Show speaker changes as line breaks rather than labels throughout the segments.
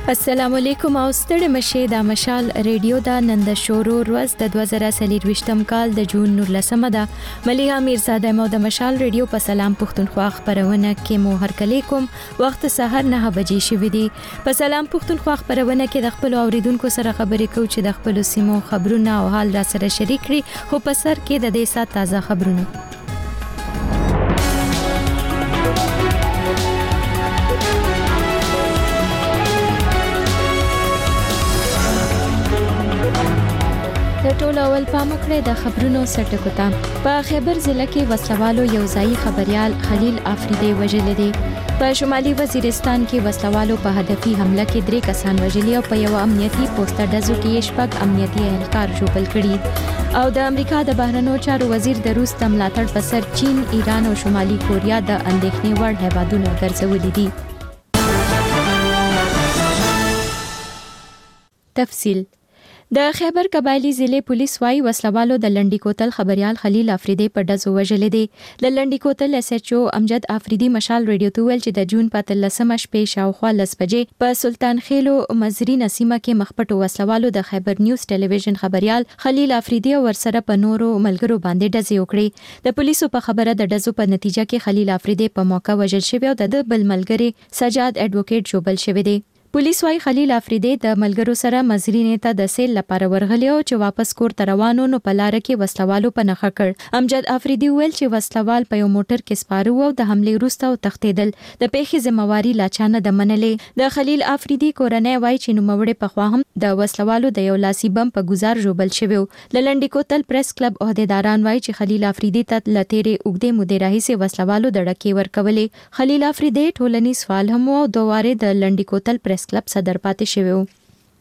السلام علیکم او ستړي مشه د مشال ریډیو دا نن د شورو ورځ د 2023م کال د جون 19مه ده. مليحه میرزاده مو د مشال ریډیو په سلام پښتونخوا خبرونه کې مو هرکلی کوم. وخت سحر 9 بجې شوې دي. په سلام پښتونخوا خبرونه کې د خپل اوریدونکو سره خبرې کوو چې د خپل سیمو خبرونه او حال را سره شریک کړي. خو په سر کې د دې سات تازه خبرونه. د ټول اول پام کړی د خبرونو سرټکو ته. په خیبر ضلع کې وسلوالو یو ځای خبريال خلیل افریدی وژل دي. په شمالي وزیرستان کې وسلوالو په هدفي حمله کې 3 کسان وژلي او په یو امنیتي پوسټ ډزو کې شپږ امنیتي اهلکار ژوبل کړي. او د امریکا د بهرنیو چارو وزیر د روس د ملاتړ په سر چین، ایران او شمالي کوریا د اندېښنې وړ هیوادونه ګرځولي دي. تفصیل د خیبر قبایلی ضلع پولیس وايي وسلوالو د لنډی کوتل خبريال خلیل افریدی په ډزو وژلې دي. د لنډی کوتل اس ایچ او امجد افریدی مشال ریډیو ته ویل چې د جون په 13مه شپې شاوخوا 10 بجې په سلطان خیلو مزری نسیمه کې مخپټو وسلوالو د خیبر نیوز ټلویزیون خبريال خلیل افریدی ورسره په نورو ملګرو باندې ډزې وکړې. د پولیسو په خبره د ډزو په نتیجه کې خلیل افریدی په موقع وژل شوی او د بل ملګری سجاد اډوکیټ ژوبل شوی دی. پولیس وايي خلیل افریدی د ملګرو سره مزری نیته د سیل لپاره ورغلی او چې واپس کور ته روانو نو په لار کې وسلوالو په نخښه کړ. امجد افریدی ویل چې وسلوال په یو موټر کې سپاره وو او د حمله وروسته تښتیدل. د پیښې ذمہواری لا چانه د منلې. د خلیل افریدی کورنۍ وايي چې نوموړي په خوا هم د وسلوالو د یو لاسي بم په گزار ژوبل شوی. د لنډی کوتل پریس کلب عہدیداران وايي چې خلیل افریدی ته لتیرې اوګدې مودې راهیسې وسلوالو د ډکې ورکولې. خلیل افریدی ټولنیز فعال هم او دواره د لنډی کوتل پریس کلب صدر پاتې شوی و.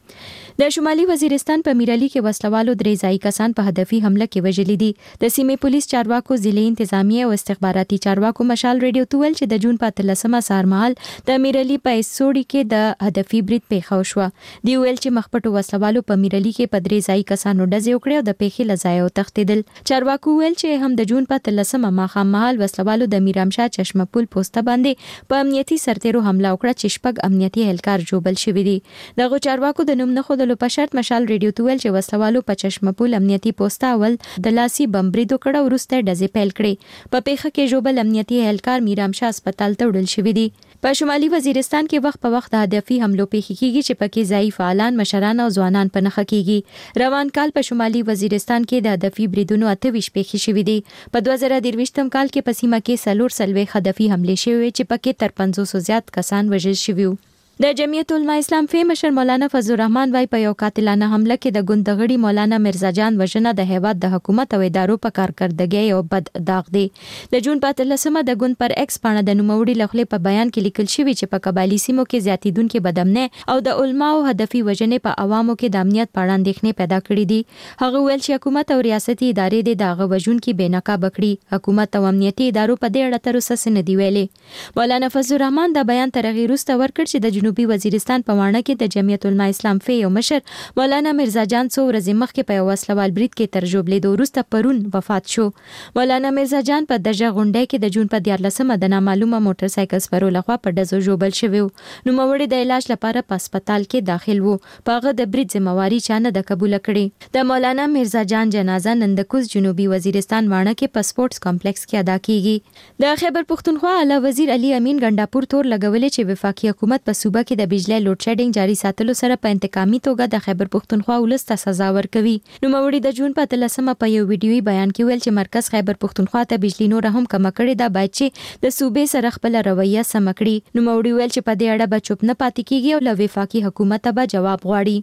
د شمالي وزیرستان په میرالي کې وسلوالو 3 ځای کسان په هدفي حمله کې وژلي دي. د سیمې پولیس چارواکو، ضلعي انتظامیه او استخباراتي چارواکو مشال ریډیو ته ویل چې د جون په 13مه سهارمهال د میرالي په سوړی کې د هدفي برید پیښه وشوه. دی ویل چې مخپټو وسلوالو په میرالي کې په 3 ځای کسانو ډزې وکړې او د پیښې لځای او تښتیدل. چارواکو ویل چې هم د جون په 13مه ماښام مهال وسلوالو د میرامشاه چشمه پل پوسټ باندې په امنیتي سرتیرو حمله وکړه چې شپږ امنیتي اهلکار ژوبل شوي دي. دغه چارواکو د نوم نه خو په شرط مشال ریډیو ته ویل چې وسلوالو په چشمه پول امنیتي پوسټ اول د لاسي بم برید وکړ او وروسته ډزې پیل کړې. په پیښه کې ژوبل امنیتي اهلکار میرامشاه هسپتال ته وړل شوی دي. په شمالي وزیرستان کې وخت په وخت د هدفي حملو پیښې کیږي چې پکې ځای فعالان، مشران او ځوانان په نخښه کیږي. روان کال په شمالي وزیرستان کې د هدفي بریدونو 28 پیښې شوې دي. په 2023م کال کې په سیمه کې 4 هدفي حملې شوې چې پکې تر 500 زیات کسان وژل شوي. د جمعیت علماء اسلام فی مشر مولانا فضل الرحمن وايي په یو قاتلانه حمله کې د ګوندغړي مولانا مرزا جان وژنه د هیواد د حکومت او ادارو په کارکردګۍ او بد داغ دی. د جون په 13مه د ګوند پر ایکس باندې د نوموړي لخوا په بیان کې لیکل شوی چې په قبایلی سیمو کې زیاتیدونکو بدامنۍ او د علماو هدفي وژنې په عوامو کې د امنیت په اړه اندېښنې پیدا کړې دي. هغه ویل چې حکومت او ریاستي ادارې د هغه وژونکو بېنقاب کړي. حکومت او امنیتي ادارو په دې اړه تر اوسه څه نه دی ویلي. مولانا فضل الرحمن دا بیان تر هغه وروسته ورکړ چې د جنوبي وزیرستان په وانه کې د جمعیت علماء اسلام فی یو مشر مولانا مرزا جان څو ورځې مخکې په یو وسلوال برید کې تر ژوبلېدو وروسته پرون وفات شو. مولانا مرزا جان په دغه غونډه کې د جون په 14مه د نامعلومه موټر سایکل سپرو لخوا په ډزو ژوبل شوی. نوموړي د علاج لپاره په هسپتال کې داخل وو. په هغه د برید ذمہواری چانه د قبول کړي. د مولانا مرزا جان جنازه نن د کوز جنوبي وزیرستان وانه کې په سپورتس کمپلیکس کې ادا کیږي. د خیبر پښتونخوا اعلی وزیر علي امین ګنڈاپور تور لګولې چې وفاقي حکومت په صوبه کې د بجلی لوډ شیډینګ جاری ساتلو سره په انتقامي توګه د خیبر پښتونخوا ولس ته سزا ورکوي. نوموړي د جون په 13مه په یو ویډیوي بیان کې ویل چې مرکز خیبر پښتونخوا ته بجلی نور هم کم کړي دا باید چې د صوبې سره خپل رویه سم کړي. نوموړي ویل چې په دې اړه به چوپ نه پاتې کیږي او له وفاقي حکومت به جواب غواړي.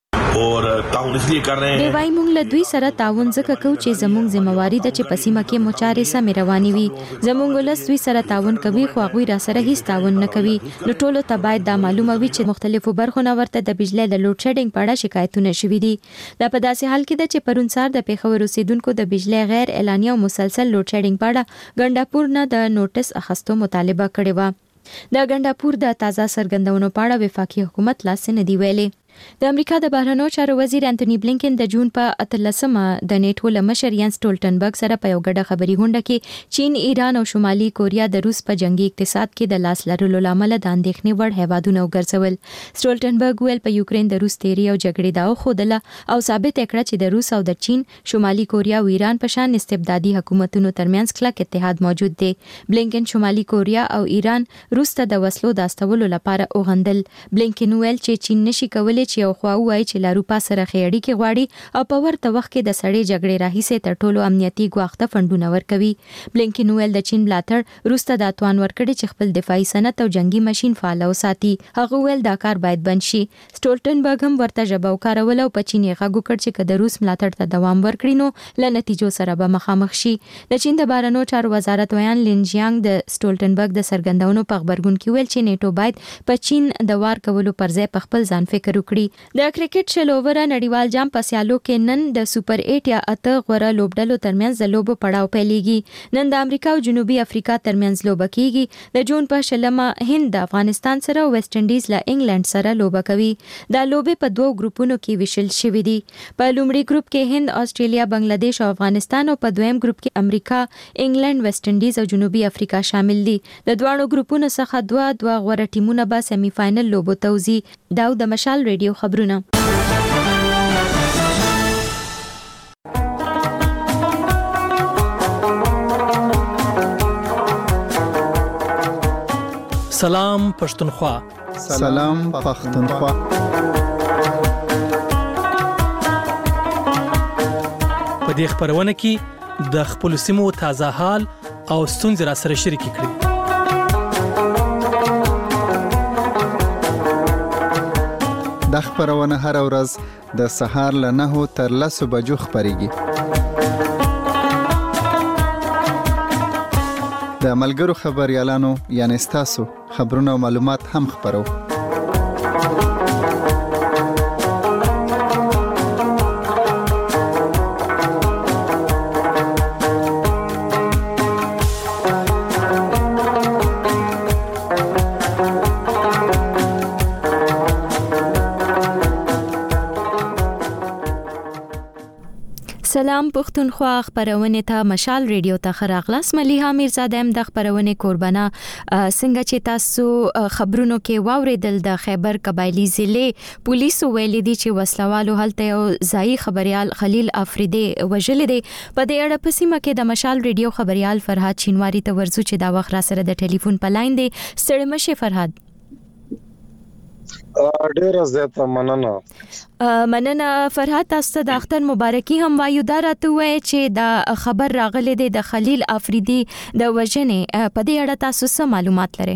और تعاون इसलिए कर रहे हैं.
دی وايي موږ له دوی سره تعاون ځکه کوو چې زموږ ذمہواری ده چې په سیمه کې مچارې سمې روانې وي. زموږ ولس دوی سره تعاون کوي خو هغوی را سره هیڅ تعاون نه کوي. نو ټولو ته باید دا معلومه وي چې مختلفو برخو نه ورته د بجلی د لوډ شیډینګ په اړه شکایتونه شوي دي. دا په داسې حال کې ده چې پرون سهار د پیښور اوسیدونکو د بجلی غیر اعلاني او مسلسل لوډ شیډینګ په اړه ګنډاپور نه د نوټس اخیستو مطالبه کړې وه. د ګنډاپور د تازه څرګندونو په اړه وفاقي حکومت لاس نه دی ویلي. د امریکا د بهرنیو چارو وزیر انټونی بلینکن د جون په 18مه د نیټو له مشر یانس سټولټنبرګ سره په یو ګډه خبري غونډه کې چین، ایران او شمالي کوریا د روس په جنگي اقتصاد کې د لاس لرلو لامل د اندېښنې وړ هیوادونه وګرځول. سټولټنبرګ ویل په یوکرين د روس تیری او جګړې دا خوده او ثابت کړه چې د روس او د چین، شمالي کوریا او ایران په شان استبدادي حکومتونو ترمنځ کلک اتحاد موجود دی. بلینکن شمالي کوریا او ایران روس ته د وسلو د استولو لپاره اوغندل. بلینکن ویل چې چین نشي کولای چې یو خوا وایي چې له اروپا سره خېړی کې غواړي او په ورته وخت کې د سړې جګړې راهیسې تر ټولو امنیتي ګواښته فندونه ورکوي. بلینکن ویل د چین ملاتړ روسته د توان ورکړي چې خپل دفاعي صنعت او جنگي ماشين فعال وساتي. هغه ویل دا کار باید بند شي. سټولټنبرګ هم ورته ژبه وکارول او په چین یې غږ وکړ چې د روس ملاتړ ته دوام ورکړي نو له نتیجو سره به مخامخ شي. د چین د بهرنیو چارو وزارت ویان لینجیانګ د سټولټنبرګ د سرګندونو په خبرګون کې ویل چې نیټو باید په چین د وار کولو پر ځای په خپل ځان فکر وکړي. د کرکټ شل اووره نړیوال جام په سیالو کې نن د سوپر 8 یا 8 غوړه لوبډلو ترمنځ د لوبو پړاو پیلېږي. نن د امریکا او جنوبي افریقا ترمنځ لوبه کیږي. د جون په شلمه هند د افغانستان سره او ویسټ انډیز له انګلند سره لوبه کوي. دا لوبې په دوه ګروپونو کې ویشل شوې دي. په لومړي ګروپ کې هند، استرالیا، بنگلاديش او افغانستان او په دویم ګروپ کې امریکا، انګلند، ویسټ انډیز او جنوبي افریقا شامل دي. د دوه ګروپونو څخه دوه غوړه ټیمونه به سیمه فائنل لوبو ته وځي. دا د مشال ریډیو خبرونه.
سلام پښتونخوا.
سلام پښتونخوا.
په دې خبرونه کې د خپل سیمو تازه حال او ستونزې را سره شریک کړئ.
د خبرونه هر ورځ د سهار له 9 تر 10 بجو خبريږي. د ملګرو خبريالانو یعنی تاسو خبرونه او معلومات هم خبرو.
سلام پښتونخوا. خبرونه ته مشال ریډیو ته خراغلاس مليها میرزاده د خبرونه قربانه څنګه چې تاسو خبرونو کې واوریدل د خیبر قبایلی ضلع پولیسو ویلي دي چې وسلوالو هلته یو ځای خبريال خلیل افریدی وژل دي. په دې اړه په سیمه کې د مشال ریډیو خبريال فرهاد چینواری ته ورزو چې دا وخت را سره د ټلیفون په لاین دی. ستړي مشه فرهاد.
ډیره زیاته
مننه فرهاد. تاسو ته د اختر مبارکي هم وایو. دا راته وایي چې دا خبر راغلی دی د خلیل افریدی د وژنې. په دې اړه تاسو څه معلومات لرئ؟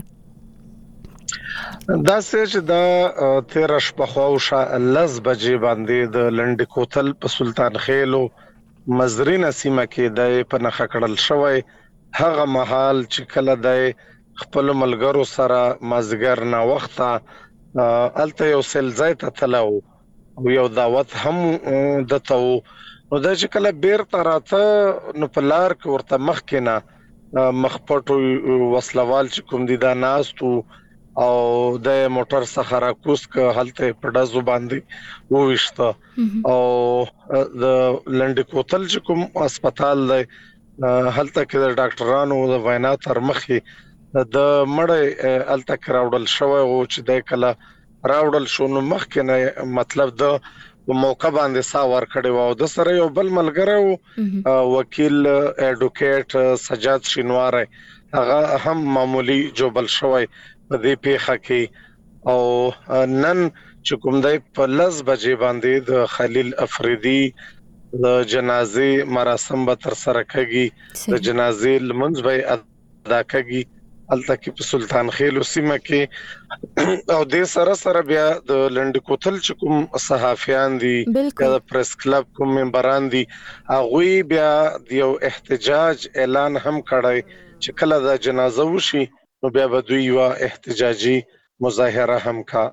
دا چې دا 13 شپه خواوشه 10 بجې باندې د لنډ کوتل په سلطان خیلو مزرینه سیمه کې د په نخښه کړل شوی. هغه محل چې کله د خپل ملګرو سره مازګر نه وخته الته یو سلځای ته تلو او یو دعوت هم دته نو د چې کله بیرته راته نو په لار کې ورته مخ کې نه مخپټو وسلوال چې کوم دي دا ناستو او د موټر څخه راکوس ک هلته په دزو باندې وښته او د لنډ کوتل چې کوم هسپتال دی هلته کې د ډاکټرانو د وینا تر مخې د مړ الته کراوډل شوی او چې د کله راوډل شو نو مخکې نه مطلب د موقع باندې ساور کړي وو. د سره یو بل ملګری وکیل اډوکیټ سجاد شینوار هغه هم معمولی جوبل شوی په دې پیښه کې او نن چې کوم دی په 10 بجې باندې د خلیل افریدی د جنازې مراسم به تر سره کېږي. د جنازې لمونځ به ادا کېږي الته کې په سلطان خیلو سیمه کې او د سره بیا د لنډ کوتل چې کوم صحافیان دي د پریس کلب کوم ممبران دي هغه بیا د یو احتجاج اعلان هم کړی چې کله د جنازه وشي نو بیا به دوی یو احتجاجي مظاهره هم کا.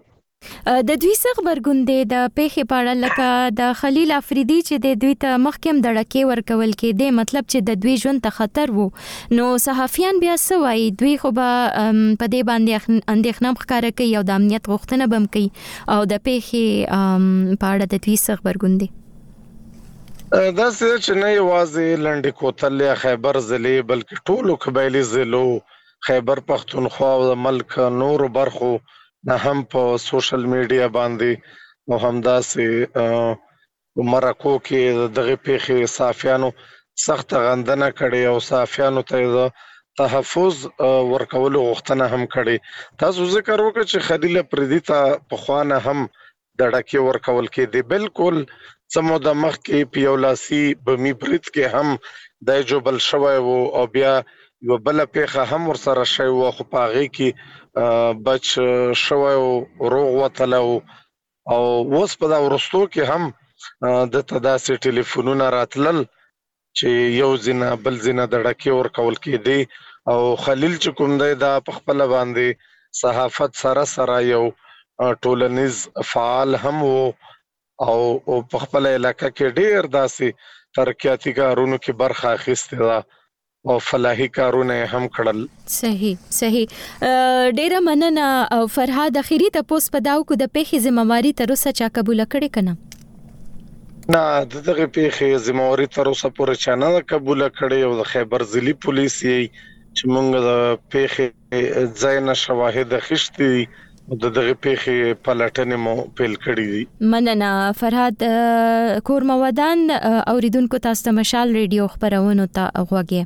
د دوی څخه خبرګون دی د پیښې په اړه لکه د خلیل افریدي چې د دوی ته مخکم دړکې ورکول کې دی مطلب چې د دوی ژوند ته خطر وو نو صحافیان بیا سوای دوی خو به په دې باندې اندېښنه ښکاره کوي او د امنیت غوښتنه بم کوي او د پیښې په اړه د دوی څخه خبرګون دی
دا چې نه یوازې لنډی کوتل یا خیبر ضلع بلکې ټولو قبایلی ضلعو خیبر پختونخوا او ملک نور برخو نه هم په سوشل میډیا باندې او همداسې مرکو کې دغه پیښې صحافیانو سخت غندنه کړې او صحافیانو ته تحفظ ورکول غوښتنه هم کړې تاسو ذکر وکړئ چې خلیل افریدي ته په خوانه هم دړکې ورکول کې دی بالکل سمو د مخ کې پیولاسي بمی برید کې هم د جوبل شوی او بیا یو بل پیښه هم ورسره شوی او خو پاغي کې بچ شوی او روغ وتلو او اوس په دا ورستو کې هم د تداسې ټلیفونونه راتلل چې یو زینه بل زینه دړکې ورکول کې دی او خلیل چې کوم دی دا په خپل باندې صحافت سره یو ټولنیز فعال هم او په خپل علاقې کې ډیر داسې ترقیاتي کارونو کې برخه اخیسته ده او فلاحي کارونه هم کړل
صحیح ډیره مننه فرهاد اخیری ته پوس پداو کو د پیښې ذمہواری تر اوسه چا قبول کړي کنه
نه دغه پیښې ذمہواری تر اوسه پورې چا نه قبول کړي او د خیبر ضلعي پولیس چې موږ د پیښې ځای شواهد اخیستي دغه پیښې پلټنې مو پیل کړې دي
مننه فرهاد کور مودان اوریدونکو تاسو ته مشال ریډیو خبرونه ته غوږی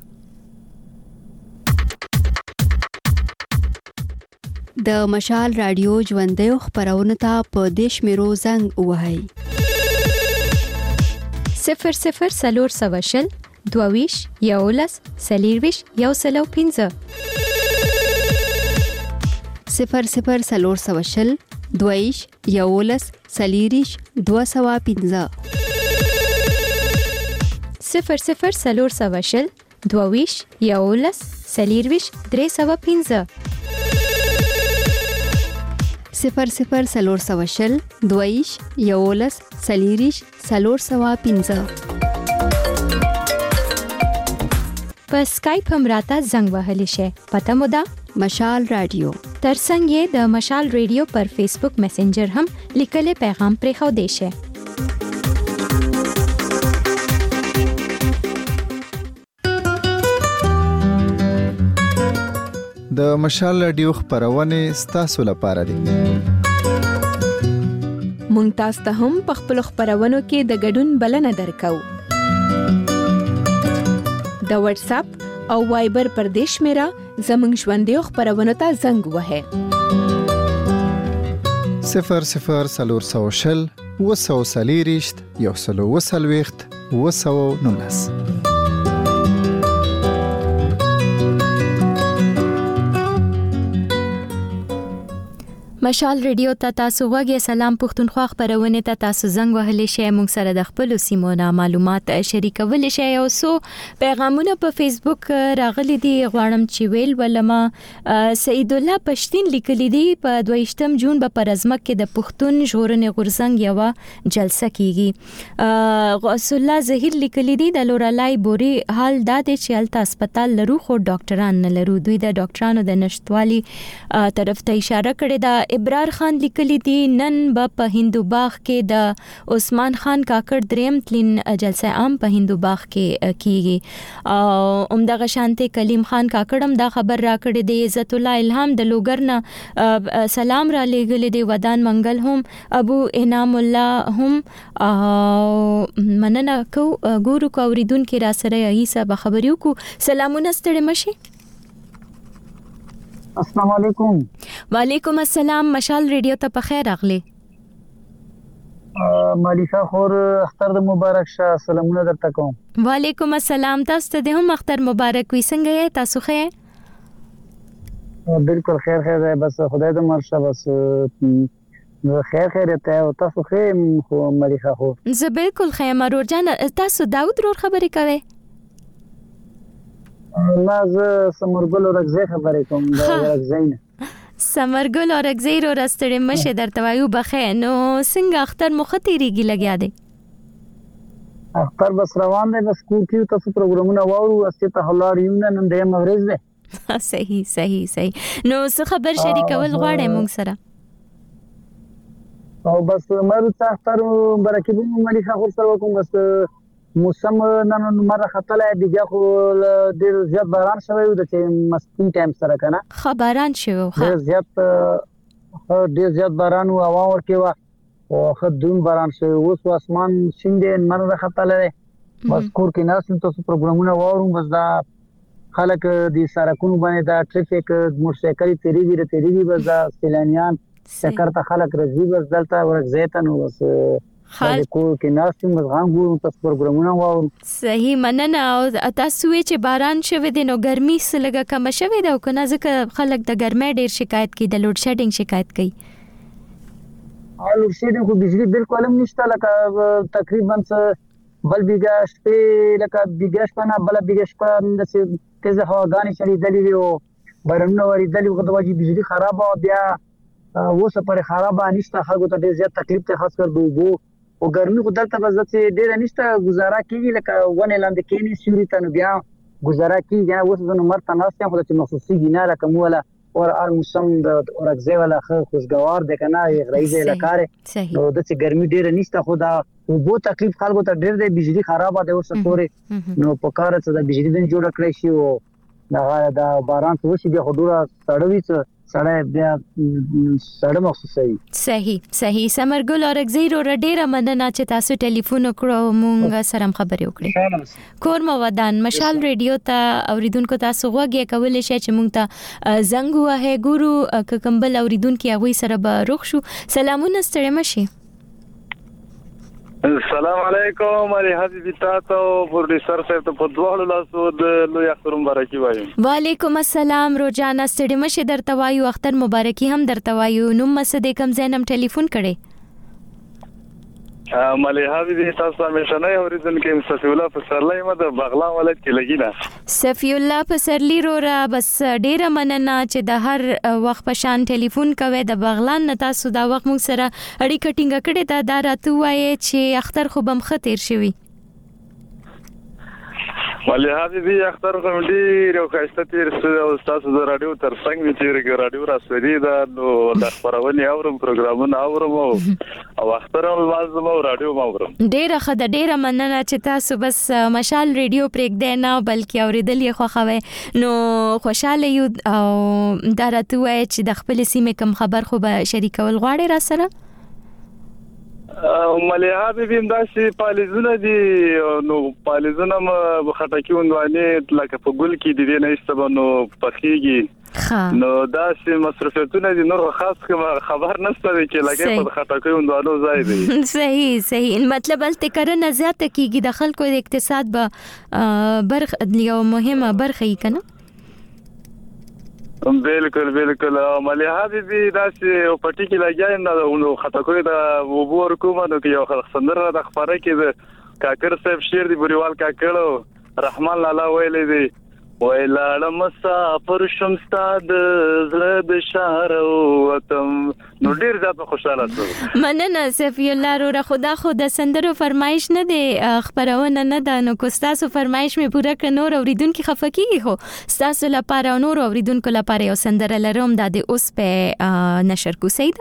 د مشال رادیو ژوندۍ خبرونه ته په دیش میرو زنګ وهاي
00 سلور سواشل دوویش یولس سلیرویش یوسلو 15
00 سلور سواشل دوویش یولس سلیریش 215
00 سلور سواشل دوویش یولس سلیرویش 315
00 سلور سواشل دویش یولس سلیریش سلور سوا 15
په سکایپ هم راته زنګ وهلی شي پته مو ده
مشال رادیو
ترڅنګ یې د مشال ریډیو پر فیسبوک میسنجر هم لیکلي پیغام پرې خو دی شي
د مشال رادیو خبرونه ستاسو لپاره دي
مونږ تاسو ته هم په خپل خبرونو کې د ګډون بلنه درکو د واتس اپ او وایبر پر دیش میرا زمنګ ژوندۍ خبرونه ته زنګ وهه
00 سلور سواشل وسو سلیریشت یوسلو وسلويخت وسو نونس
مشال ریډیو ته تاسو غوږی سلام پښتونخوا خبرونه ته تاسو زنګ وهلی شئ موږ سره د خپل سیمونه معلومات شریکول شئ او سو پیغامونه په فیسبوک راغلي دي غواړم چې ویل ولما سید الله پښتين لیکلي دي په 22 جون په پرزمک کې د پښتون ژغورنې غورځنګ یو جلسه کیږي غوث الله زهیر لیکلي دي د لورالای بوري حال د چې الته هسپتال لرو خو ډاکټران نه لرو دوی د ډاکټرانو د نشټوالي طرف ته اشاره کړې ده ابرار خان لیکلی دی نن په هندو باغ کې د عثمان خان کاکړ دریم تلین جلسه عام په هندو باغ کې کیږي او عمدغه شانته کلیم خان کاکړم دا خبر را کړی دی عزت الله الهام د لوګرنا سلام را لېګل دی ودان منګل هم ابو انعام الله هم مننه کو ګورو کو اوریدون کې را سره ایسا به خبريو کو سلامونه ستړي مشي
السلام علیکم
وعلیکم السلام مشال ریډیو ته په خیر اغلی
مالیکا خور اختر د مبارک شه سلامونه درته کوم
وعلیکم السلام تاسو ته هم اختر مبارک وي څنګه یې تاسو ښه
بالکل خیر دی بس خدای دې مرشه بس خیر ته او تاسو ښه خو مالیکا خور
زه بالکل ښه یم مرور جان تاسو داود رور خبرې کوي
ما زه سمرګل ورغزه خبرې کوم دا ورغزین
سمرګل او رګزیر او راستړې مشه درته وایو بخې نو څنګه اختر مختيريږي لګیا دی
اختر بس روان دی بس کو کیو تاسو پروګرامونه واورو استه ته هلار یو نن د مورز دی
صحیح نو څه خبر شریکول غواړې مونږ سره
او بس مرو ته اختر برکې به ملي خو سره کوم بس موسم نن مره خطلې دیګه خو ډیر زیات باران شوی و د مسکین ټایم سره کنه
خبران شو
ډیر زیات باران او هوا ورکې وا او خدون باران شوی اوس اسمان شینده مره خطلې بس کور کې ناس تاسو پروګرامونه واورم بس دا خلک د سرکونو باندې دا ټریفیک موټرسایکل تیریږي بس دا سیلانیان شکر ته خلک راځي بس دلته ورګزیتن اوس خال کو کې ناس مزغان ګورم تاسو پروګرامونه واورم
صحیح مننه او تاسو چې باران شوه د نو ګرمي سلګه کم شوه دا کنه ځکه خلک د ګرمۍ ډیر شکایت کوي د لوډ شیډینګ شکایت کوي
لوډ شیډینګ خو بجلی بالکل هم نشته لکه تقریبا بل بیګه شپه لکه بیګه شپه نه بل بیګه شپه د تیزه هواګانی چلی دلی او بارانونه وری دلی وخت واجی بجلی خراب او بیا وسه پر خراب نشته خلکو ته ډیر زیات تکلیف ته خاص کر دوی او ګرمي خو دلته بس ډیر نشته گزاره کیږي لکه ونه لاندې کینی سوري ته نو بیا گزاره کیږي اوس د نمبر تناسته خو د مخصوصي ګینه لکه مولا اور موسم د اورګزې ولا خوشګوار د کنه رئیس الکاره نو د چې ګرمي ډیر نشته خو دا وبو تکلیف خلکو ته ډیر دی بجلی خراب ده اوس پورې نو په کار څه د بجلی د جوړ کړی شي او دا باران څه شي بیا خډوره سړوي سړی بیا سړی مخصوصي
صحیح سمرګل او رګزیر او ډیره مننه چې تاسو ټلیفون وکړو مونږ سره خبرې وکړې کور مو ودان مشال ریډیو ته اوریدونکو تاسو غوږی کولای شئ چې مونږ ته زنګ وهه ګورو ککمبل اوریدونکو هغه سره به روښ شو سلامونه ستړي مشي
السلام علیکم علی حبیبی تاسو پروډوسر صاحب ته په دوه لاسو د لوی اختر مبارکي وایم
وعلیکم السلام روزانه ستړي مشه درته وایو اختر مبارکي هم درته وایو نو مسد کم زینم ټلیفون کړي
ملي حبیبی تاسو همیشه نه اوریدونکو صفی الله پسرلی مده بغلا ولایت کې لګینا
صفی الله پسرلی را بس ډیره مننه چې د هر وخت په شان ټلیفون کوي د بغلان نه تاسو دا وخت موږ سره اړیکه ټینګه کړې دا راته وایي چې اختر خو بم خطر شوی
ملي حبیبی اختر کوم ډیر او خاصه تیر او تاسو د رادیو تر څنګ می تیر رادیو را سوري دا نو د خبرونه اورم پروګرامونه اورم او اختر لازم او رادیو اورم
ډیره خدای ډیره مننه چې تاسو بس مشال ریډیو پرېګ دی نه بلکې اوریدل یې خوښوي نو خوشاله یو او دا راته وایي چې د خپل سیمه کم خبر خو به شریکول غواړي را سره
ملي حبیبی داسې پالیزونه دي نو پالیزونه خټکی وندوانه لکه په ګل کې دي نه استبنو پخېږي نو داسې مصرفیتونه دي نور خاص خبر نشته چې لکه په خټکی وندوانو ځای دی
صحیح مطلب الته کرنه زیاته کیږي د خلکو د اقتصاد به برخه یو مهمه برخه یې کنه
بالکل ملي حبیبی داسې پټی کې لګایم نو خطاکوي د وبور کومه نو یو خبره د خبره کې د کاکر صاحب شیر دی بریوال کاکړو رحمان لالا ویلې دی ویلاړه مسافر شم ستاد زړه د شهر وتم نو ډیر زیات خوشاله شوم
مننه صفی الله رو خدا د سندرو فرمایش نه دی خبرونه نه ده نو کو تاسو فرمایش می پوره کړ نور اوریدونکو خفقېږي خو تاسو لپاره نور اوریدونکو لپاره یو سندره لروم د اوس په نشر کو سید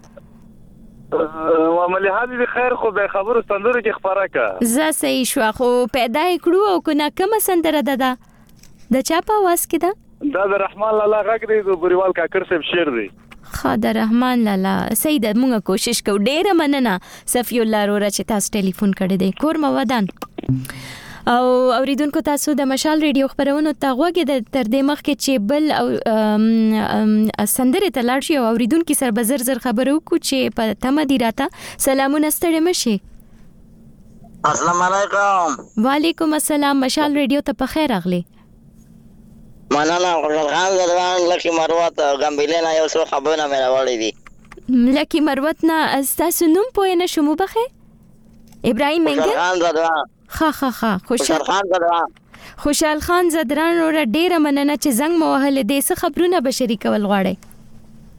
ملي حبیبی خیر خو به خبرو سندرو کې خبره کا
زه صحیح شو خو پیدا کړو او کنه کوم سندره ده د چا په واس کې ده
دا د رحمان لالا غږ دی د بریوال کاکر صاحب شعر دی
خدای رحمان لالا سید موږ کوشش کوو ډیره مننه صفی الله رو چې تاسو ټلیفون کړی دی کور مو ودان او اوریدونکو تاسو د مشال ریډیو خبرونه ته غوږی د تر دې مخ کې چې بل او سندره تلاړ شي او اوریدونکو سره به زر خبرو کو چې په تمه دی راته سلامونه ستړي مشي
السلام علیکم
وعلیکم السلام مشال ریډیو ته په خیر اغلی
مننه خان زدران لکی مروت غمبیلینا یو څو خبرونه مې راوړې دي
لکی مروت نه تاسو نوم پوه نه شوم بخه ابراهیم منګل
خان زدران
ها خوشحال خان زدران ور ډیره مننه چې زنګ مو وهل دې څه خبرونه بشری کول غواړي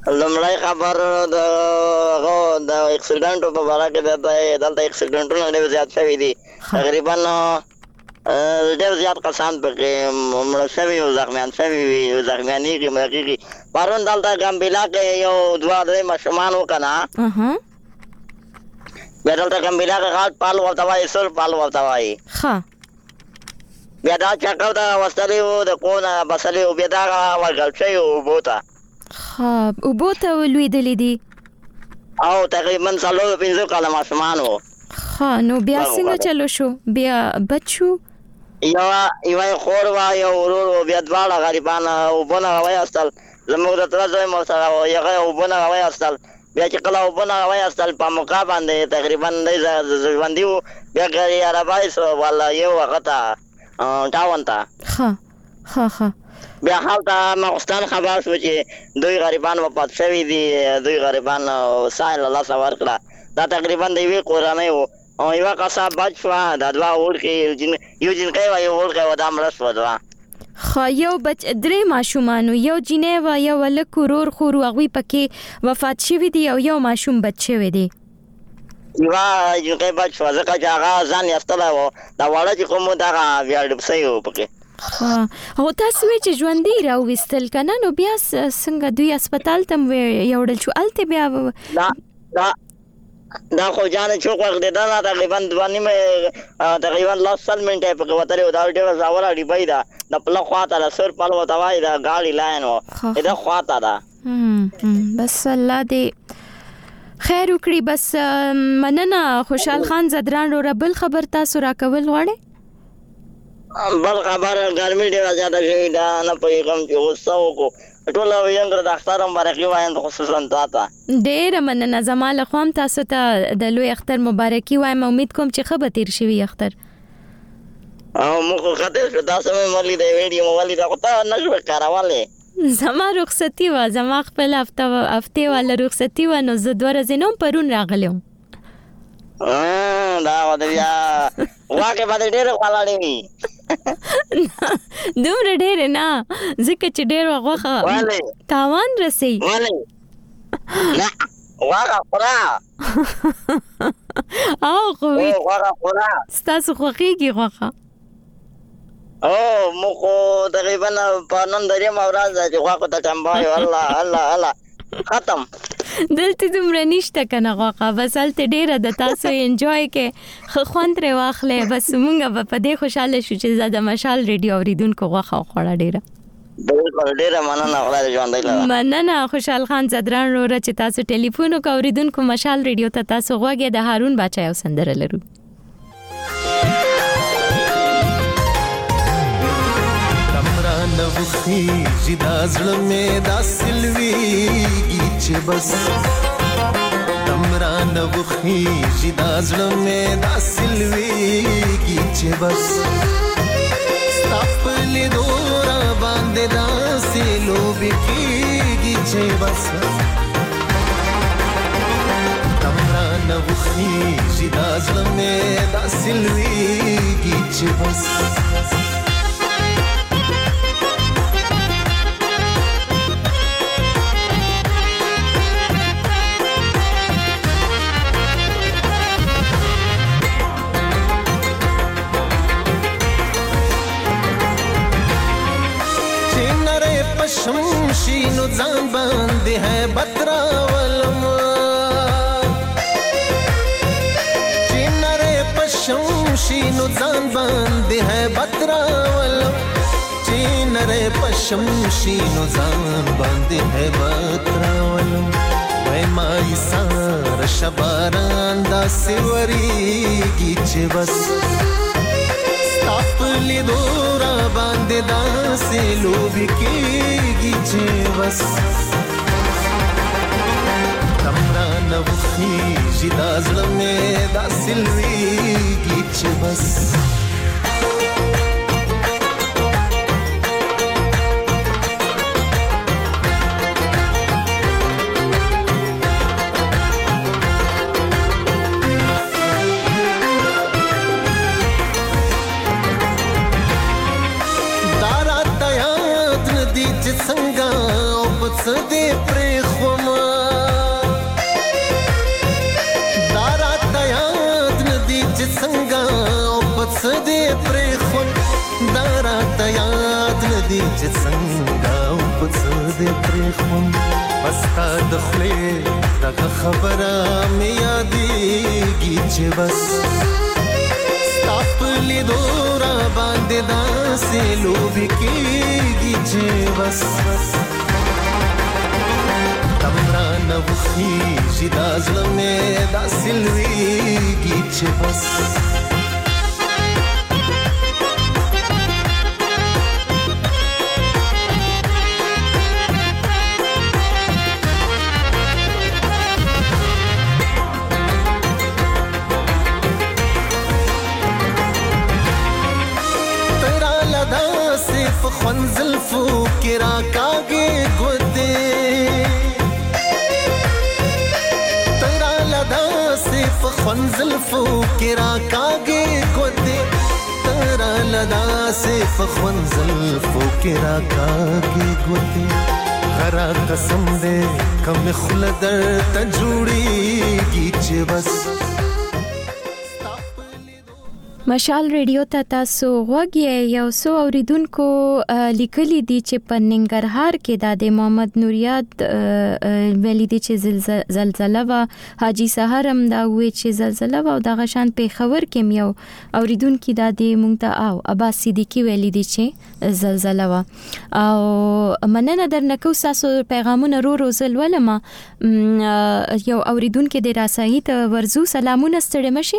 لمړی خبر د اکسیډنټ په اړه کې دلته اکسیډنټونه ډېر زیات شوي دي تقریبا ډېر زیات کسان پکې مړه شوي او زخمیان شوي وي زخمیانېږي مړه کېږي پرون دلته ګمبیلا کې یو دوه درې ماشومان وو که نه بیا دلته ګمبیلا کې غاټ پال ورته وایي سور پال ورته وایي بیا دا چکر ته وستلي وو د کونه بسلي وو بیا دا ورګل شوي وو اوبو ته
اوبو ته لوېدلي دي
او تقریبا 4-5 کاله ماشومان وو
نو بیا څنګه چلو شو بیا بچ شو
یوه خور وه یو ورور و بیا دواړه غریبان اوبونه راوایستل زموږ د تره زوی مو سره و هغه اوبونه راوایستل بیا چې کله اوبونه راوایستل په موقع باندې تقریبا دی ژوندي وو بیا ګاډي عربای سو والا یو هغه ته ټاون ته بیا هلته ماخوستان خبر شو چې دوی غریبان وفات شوي دي دوی غریبان ساه له لاسه ورکړه دا تقریبا د یوې کورنۍ و او یوه کسه بچ شوه دا دوه وړکې یو جنکۍ وه یو وړکی وه دا مړه شوه دوه
یو بچ درې ماشومان یو جینۍ وه یو هلک ورور خور هغوی پکې وفات شوي دي او یو ماشوم بچ شوی دی
یوه جنکۍ بچ شوه ځکه چې هغه ځان یستلی و دا واړه چې کوم و دغه بیا ډوب سوي و پکې
او تاسو وی چې ژوندي راوویستل که نه نو بیا څنګه دوی هسپتال ته یوړل شو هلته بیا
دا خو جانې چوک ورغېدله تقریبا تقریبا 10 منټه یې پکې وتلې وو دا ډېره ژوره ډیبۍ ده د پله خواته ده سور پل ورته وایي د ګاډي لاین و د خواته ده
بس الله دې خیر وکړي بس مننه خوشحال خان زدران وروره بل خبر تاسو راکول غواړئ
بل خبر ګرمي ډېره زیاته شوې ده نه پوهېږم چې غوسه وکړو ټول ینګ د اختر مبارکي وایم خصوصا تا ته
ډېره مننه زما له خوا هم تاسو ته د لوی اختر مبارکي وایم امید کوم چې ښه به تېر شوي اختر
او موږ خو ښه تېر شو تاسو مې ولیدی ویډیو مې ولیده خو ته نه شوې کارولی
زما رخصتي وه زما خپل هفتې واله رخصتي وه نو زه 2 ورځې نه هم پرون راغلی وم
دا خو د بیا غوښې به دې ډېرې خوړلې وي
دومره ډېرې نه ځکه چې ډېره غوښه تاوان رسوي
نه غوښه خوره
او خو
غوښه خوره
ستاسو خوښېږي غوښه
موږ خو تقریبا په نن درېیمه ورځ ده چې غوښو ته ټمبه یو الله الله الله ختم
دلته دومره نشته که نه غوښه بس هلته ډېره د تاسو انجوی کې ښه خوند ترې واخلئ بس مونږ به په دې خوشحاله شو چې زه د مشال ریډیو اورېدونکو غوښه وخوړه ډېره
ډېره مننه خدای دې ژوندی لره
مننه خوشحال خان زدران وروره چې تاسو ټلیفون وکړه اورېدونکو مشال ریډیو ته تاسو غوږ د هارون باچا یو سندره لرو
نوخیږي دا زړه مې داسې لویږي چې بس تمرا نوخیږي دا زړه مې داسې لویږي چې بس ستا په لیدو را باندې داسې لوبې کېږي چې بس تمرا نوخیږي دا زړه مې داسې لویږي چې بس شمشینو ځان باندې ہے بترا ولم چینره پشمشینو ځان باندې ہے بترا ولم چینره پشمشینو ځان باندې ہے بترا ولم وای مای سار شباران دا سیوریږي چې بس خپل دورا باندې داسې لوبې کېږي چې بس تمرا نوخیږي دا زړه مې داسې لویږي چې بس څنګه او په څه دې پرېښوم څه دې پرېښود دا راته یاد نه دي چې څنګه او په څه دې پرېښود بس تا د خولې دغه خبره مې یادېږي چې بس ستا په لیدو را باندې داسې لوبې کېږي چې بس تم رانه وخېږي دا زړه مې داسې لوېږي چې بس زلفو کې راکاږي ګوتې تیرا لدا صرف خون زلفو کې راکاږي ګوتې تیرا لدا صرف خون زلفو کې راکاږي ګوتې غرا قسم دې کم خلدر ته جوړيږي چې بس
مشال ریډیو ته تاسو غوږی یو څو اوریدونکو لیکلي دي چې په ننګرهار کې د محمد نوریاد ویلي دي چې زلزلہ وا حاجی سحرم دا وې چې زلزلہ وا د غشان په خبر کې یو اوریدونکو د مونږ ته او عباس صدیقی ویلي دي چې زلزلہ وا او مننه درنکو تاسو پیغامونه روزل ولما یو اوریدونکو د راسایي ته ورزو سلامونه ستړي مشي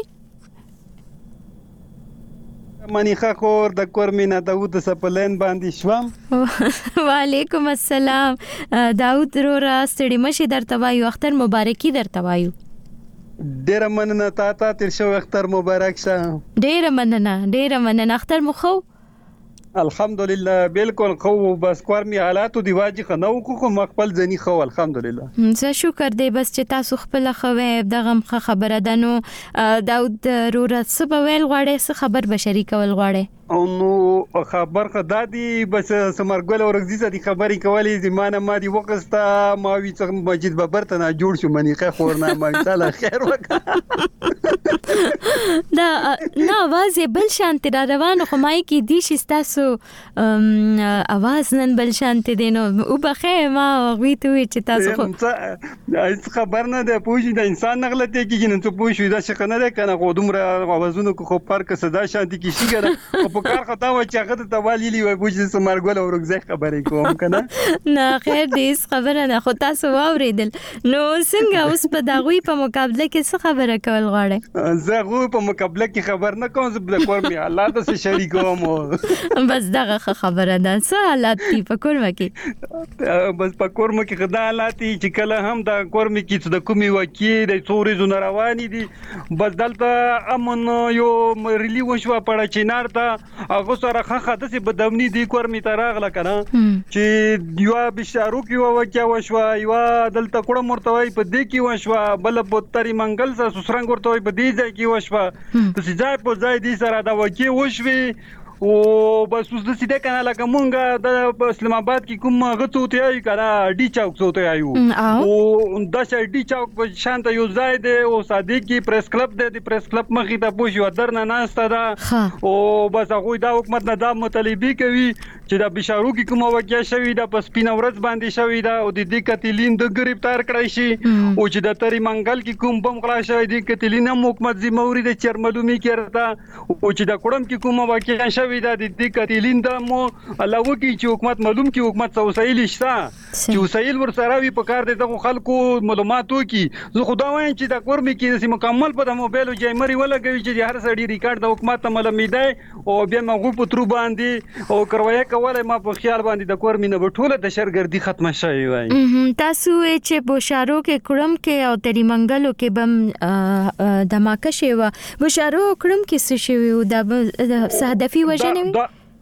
منیخه خور د کورمینا داوود سپلین باندې شوم
وعلیکم السلام داوود رورا ستړي مشي درته وایو اختر مبارکي درته وایو
ډیر مننه تا تیر شو اختر مبارک شه
ډیر مننه اختر مو خو
الحمدلله بالکل خو بس کورمی حالاتو دی واجی خنو خو مخبل زنی خو الحمدلله
زه شکر دی بس چې تاسو خپل خوې دغه خبره ده نو داود رورا سبا ویل غواړي څه خبر بشری کول غواړي
نو خبر خدادي بس سمرګل ورغزي سدي خبري کولې زمانه ما دی وقستا ما وی څنګه مسجد ببرته نه جوړ شو منیخه خورنا ما تعالی خیر وکړه
دا نو आवाज بل شانت را روان خو مای کی دي شستاسو आवाज نن بل شانت دینو او بخې ما غوي ته چې تاسو
خو خبر نه ده پوښي د انسان نغلطه کیږي نن ته پوښي دا څه کنه ده کنه غوډمره आवाजونو خو پارک صدا شانتي کی شي ګره په کار خطا و چې هغه ته والی وي بوجي سمارګول او رغزه خبرې کوم کنه
نه خیر دې خبره نه خو تاسو واوریدل نو څنګه اوس په دغوی په مقابله کې څه خبره کول غواړي
زه غو په مقابله کې خبر نه کوم زه د کور می الله ته شریک کوم
بس دغه خبره ده څه حالات دي په کور کې
بس په کور کې خدای حالات چې کله هم د کور می کې د کومي وکی د څوري زونه رواني دي بس دلته امن یو ریلی وشو پړه چینار ته هغه سره خخه د څه بدامنی دی کور می تراغله کنه چې یو بشارو کې وکیا وشو یو دلته کوړه مرتوي په دې کې وشو بل بوتري منګل سره سسرنګ ورته په دې ځای کې وشو ته ځای په ځای دي سره دا وکی وشوي او بس اوس د سیده کنه لکه مونږه د اسلام آباد کې کوم غتو ته یې کړه ډی چوک ته یو او د شې ډی چوک په شانته یو ځای دی او صادق کی پریس کلب دی د پریس کلب مخې ته پوښیو درنه ناشته ده او بس هغه د حکومت نه د مطالبه کوي چې د بشارو کې کومه واقعیا شوې ده په سپینه ورځ باندې شوې ده او د دې قتلین د گرفتار کړی شي او چې د تری منګل کې کوم بم خلا شوې دي قتلین هم حکومت ذمہوری د چرملومي کړتا او چې د کوړم کې کومه واقعیا شوې ده د دې قتلین د مو علاوه کې چې حکومت معلوم کې حکومت وسایل شته چې وسایل ورسره وي په کار د خلکو معلوماتو کې زه خدا وایم چې د کورمي کې مکمل په موبایل او جایمري ولګوي چې هر سړي ریکارډ د حکومت ته معلومي دی او بیا مغو په ترو باندې او کرویا کوله ما په خیال باندې د کور مینه بټوله د شرګردي ختمه شوی وای
تاسو چې بوشارو کې کړم کې او تری منګلو کې بم دماکه شوی و بوشارو کړم کې څه شوی و د هدفي وجنه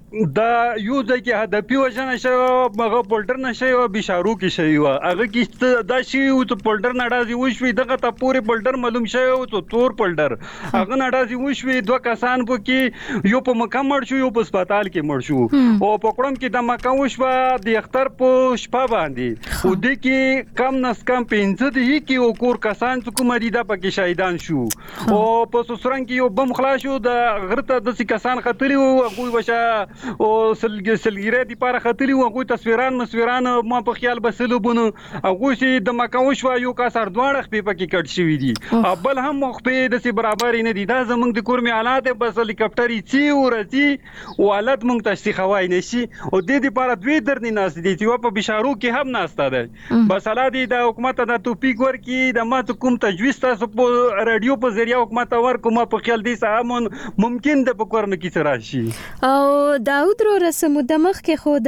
دا یو ځکه کې هدفي وجنه شو هغه پولټر نشي او بشارو کې شي هغه کې دا شی او ته پولټر ناراضي وشوي دغه ته پوره پولټر معلوم شي او ته تور پولټر هغه ناراضي وشوي دوه کسان په کې یو په مکه مړ شو یو په هسپتال کې مړ شو او په کوم کې د مکه وشو د اختر په شپه باندې او د کې کم نس کم 15 دی کې او کور کسان چې کوم دي د پکې شهیدان شو او په سوسرنګ کې یو بم خلاص شو د غرته د کسان خطري او هغه وشه او سلګيره دي پاره خطري او هغه تصویران ما په خیال بسلو بونو هغه چې د مکه وشو یو کسر دواړه خپې پکې کټ شوی دي بل هم خپې د سي برابر نه دي دا زمونږ د کورمي حالات بس هلیکاپټر چی ورتي او حالت مونږ تشخیص خوای نشي او د دې لپاره دوی درنې ناس دي چې په بشارو کې هم ناسته ده بس الاده د حکومت د توفیق ورکی د ماته کوم تجویز تاسو په رادیو په ذریعہ حکومت ورکوم په خیال دي سامون ممکن د پکورن کې راشي
او داود رو رسم دمخ کې خو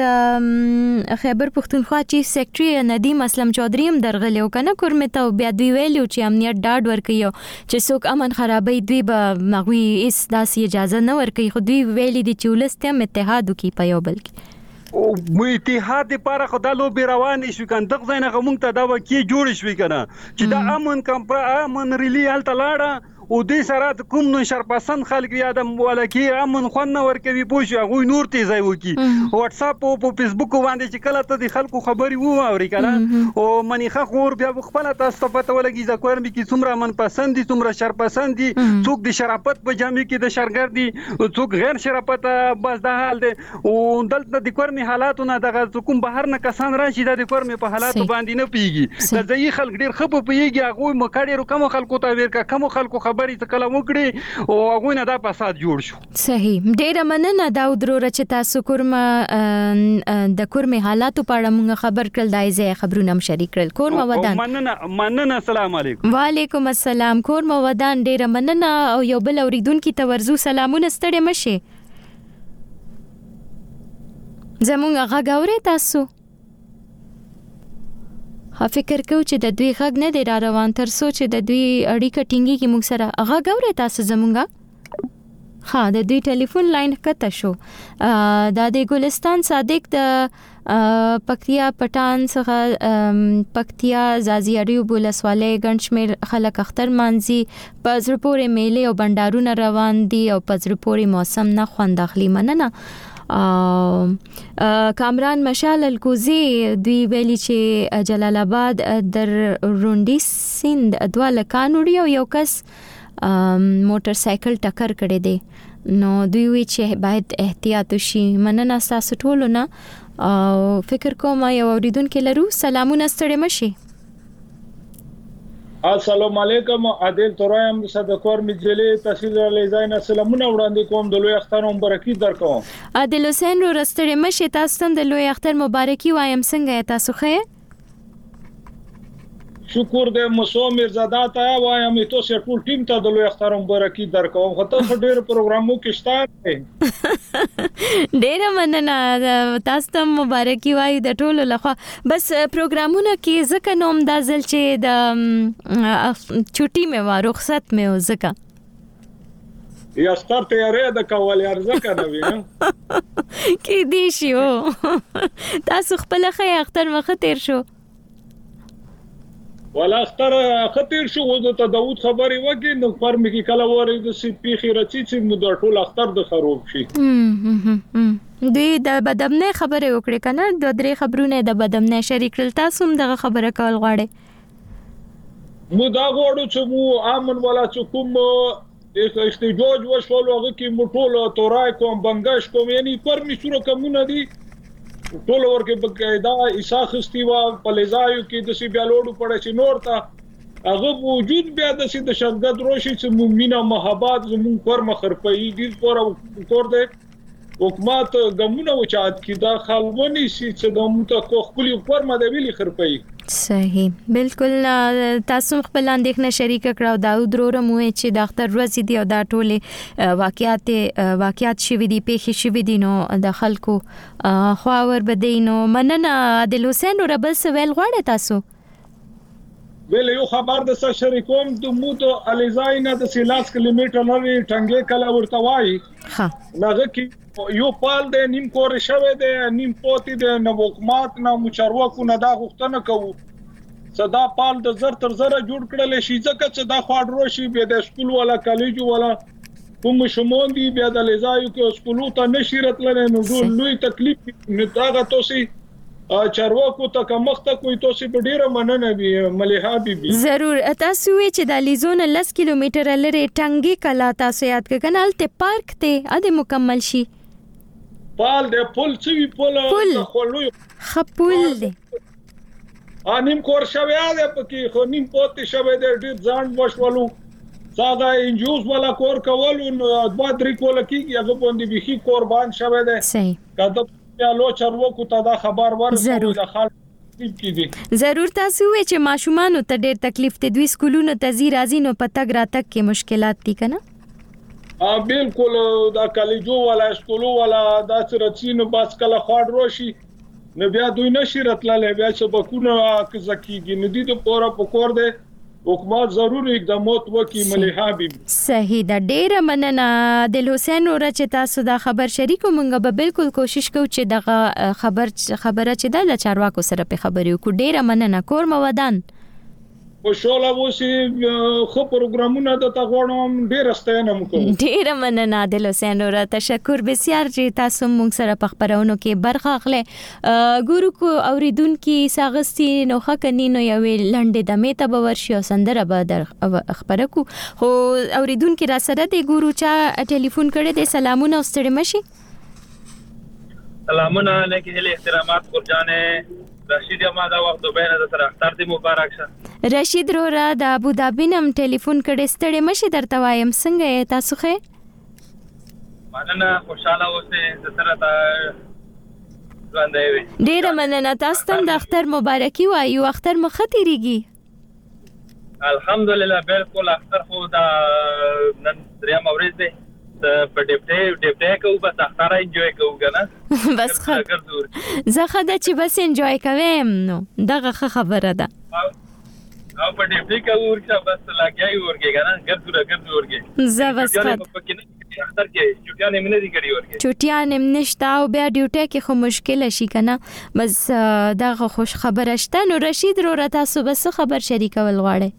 د خیبر پختونخوا چیف سیکریټری ندیم اسلم چودھری هم درغلیو کنه کورمته بیا دوی ویلو چې امنیت ډاډ ورکیو چې څوک امن خرابې دوی به مغوي اس داسې اجازه نه ورکي خو دوی ویلي دي چې ولستم اتحاد وکي په یو بل کې
او مو اتحاد لپاره خدای لو بیروان شو کنه دغه ځای نه غمونږ ته دا وکی جوړ شوی کنه چې دا امن ریلی هلته لاړه او دې سره کوم نو شرپسند خلک یا د مولکی امن خون ورکوي پوښ هغه نور تیزای وکي واتس اپ او فیسبوک باندې چې کله ته د خلکو خبري وو اوري کنه او منیخه خور بیا خپل تاسو ته پته ولګي ځکه مې کې څومره من پسند دي څومره شرپسند دي څوک د شرافت په جامع کې د شرګر دي څوک غیر شرافت بس د حال دي او دلته د کورمي حالاتونه دغه کوم بهر نه کسان راشي د کورمي په حالات باندې نه پیږي د ځای خلک ډیر خپه پیږي هغه مکړې کوم خلکو ته ورکا کوم خلکو خبري کله وکړي او هغه نه دا فساد جوړ شو
صحیح ډیر مننه داود رو چې تاسو کورما د کورمي حالاتو په اړه موږ خبر کړل دای زه خبرونه هم شریک کړل کورما ودان
مننه السلام علیکم
وعلیکم السلام کورما ودان ډیر مننه او یو بل اوریدونکو ته ورزو سلامونه ستړي مشه زمونږ غاګوري تاسو فکر کوم چې د دوی غږ نه دی را روان تر څو چې د دوی اړیکه ټینګي کې موږ سره هغه غوړې تاسو زمونږه ها د دوی ټلیفون لاین کته شو د ګلستان صادق د پکتیا پټان څخه پکتیا زازیاریو بولسواله ګنشمیر خلک اختر مانځي پزرپورې میله او بندارونه روان دي او پزرپورې موسم نه خوند اخلي مننه کامران مشال الکوزی دوی ویلي چې جلال آباد در روندی سیند دواله کانوړي او یو کس موټر سایکل ټکر کړی دی نو دوی وی چې باید احتیاط وشي مننه تاسو ټول نه فکر کوم یو اوریدونکو لرو سلامونه ستړي مشي
السلام علیکم عادل تورایم صدقور مجلی تحصیل لیزاین سلامونه وړاندې کوم د لوی اختر مبارکي درکوم
عادل حسین رو رستړی مشه تاسو د لوی اختر مبارکي وایم څنګه تاسو خیر
شکر دې مسو مرزاده ته وایم تاسو ټول ټیم ته د لوی اختر مبارکي درکوم خو تاسو ډېر پروګرامو کې شته
ډېر مننه تاسو ته مبارکي وای د ټولو لخوا بس پروګرامونه کې ځکه نوم د ځل چې د چټي مې و رخصت مې وزکه
یا ستار تیارې د کول ارزکه نه وي
کې دی شو تاسو خپل خې اختر مخ تیر شو
ولا اختر خطر شو د داوود خبري وکي نو فرم کې کله وره د سی پی خیرچی چې مو د ټول اختر د خروب شي
دوی د بدمنه خبره وکړه کنه د درې خبرونه د بدمنه شریک کړل تاسو هم دغه خبره کول غواړي
مو دا غواړو چې مو امن ولا چې کوم احتجاج وشول هغه کې مو ټول تورای کوم بنگش کوم یعنی فرمی شروع کومونه دي ټول ورکه بقاعده اساخستی وا پلیزایو کې د سی بیا لوړو پړې چې نور تا هغه موجود بیا د سی د شګد روشي چې مومنه محبت زمون پر مخرپي دي پر کور دې حکومت ګمونه وچات کې دا خلونی سي چې د مت کو خپل پر مده ویلي خرپي
صحیح بالکل تاسو خپل اندېښنه شریک کړو داود رورم وې چې د اختر ورځ دی او دا ټوله واقعیت شوي دي پیښې شوي دي نو د خلکو خواور بدینو مننه عادل حسین ربل سویل غواړي تاسو
ویل یو خبر د سره شریکوم د موته الیزاینه د 3 کیلومتر لري ټنګه کلا ورته وای ها هغه کې یو پال دی نیم کور شوه دی نیم پوتی دی نو حکومت نو مچارواکو نه دا غوښتنه کوو صدا پال د زر تر زره جوړ کړل شي ځکه چې دا خواډرو شي به د سکول ولا کالج ولا کوم شمون دی بیا د لزایو کې سکولو ته نشي راتلل نو لوی تکلیف نه تاغه توسي چارواکو ته کومخته کوئی توسي په ډیره مننه وی مليحه بيبي
ضرور تاسو چې د لیزون 10 کیلومتر لري ټنګي کلا تاسو یاد کړئ ته پارک ته اده مکمل شي
پال د پل چوي پل خلوی
خپل دی
نیم کور شوه دی پکې خو نیم پوت شوه دی ډیر ځان وشولو څنګه انجوز ولا کور کول نو د درې کول کیږي هغه باندې به قربان شوه دی
صحیح
کله لو چارواکو ته دا خبر ورسول د خلک
ضرور تاسو چې ماشومان ته ډېر تکلیف ته دوی سکولونو ته زی راځي نو پتګ راتک کې مشکلات دي کنه
بالکل دا کالجو ولا سکولو ولا دا چرچینو باس کله خاډ روشي نو بیا دوی نشي راتلل بیا سبقونه کزکیږي ندی ته پورا پکور دی حکومت ضرور اقدامات وکړي مليحه بيبي
صحیح دا ډیره مننه د حسین اور چې تاسو دا خبر شریکو مونږ به بالکل کوشش کوو چې دغه خبره چې د چارواکو سره په خبرې وکړو ډیره مننه کور مودان
خوشاله اوسئ خو پروګرامونه د تغوړم ډیر ستاینه کوم
ډیر مننه د حسین اور تشکر بسیار چې تاسو مونږ سره په خبرونو کې برخه اخلي ګورو کو اوریدونکو ساغستی نو خکنی نو یو لنډه د میته باورشي او سندره به در خبره کو خو اوریدونکو را سره د ګورو چا ټلیفون کړي د سلامونه واستړي مشي
سلامونه علیکم احترامات ګرجانه رشید ما دا وخت دوباره د سره اختر دی مبارک شه
رشید رو را د ابوظبي نم ټلیفون کړي ستړي مشي درته وایم څنګه تاسو ښه
مننه خوشاله اوسئ د سره تا ژوندۍ وي
ډیر مننه تاسو ته د اختر مبارکي وایو اختر مختيريږي
الحمدلله بالکل اختر خو دا نن دریم ورځ دی په ډیپټه کو بس اختر انجوای کوو کنه
بس زه خدای چې بس انجوای کوم نو دغه خبره ده
او په ډیپټه کو ورته بس لاګي ورګي کنه ګرځو ورګي
زه بس
اختر کې چټیان هم نه دي کړی ورګي
چټیان هم نشته او بیا ډیوټه کې خو مشکل شي کنه بس دغه خوش خبره شته نو رشید رو تاسو بس خبر شریکول غواړي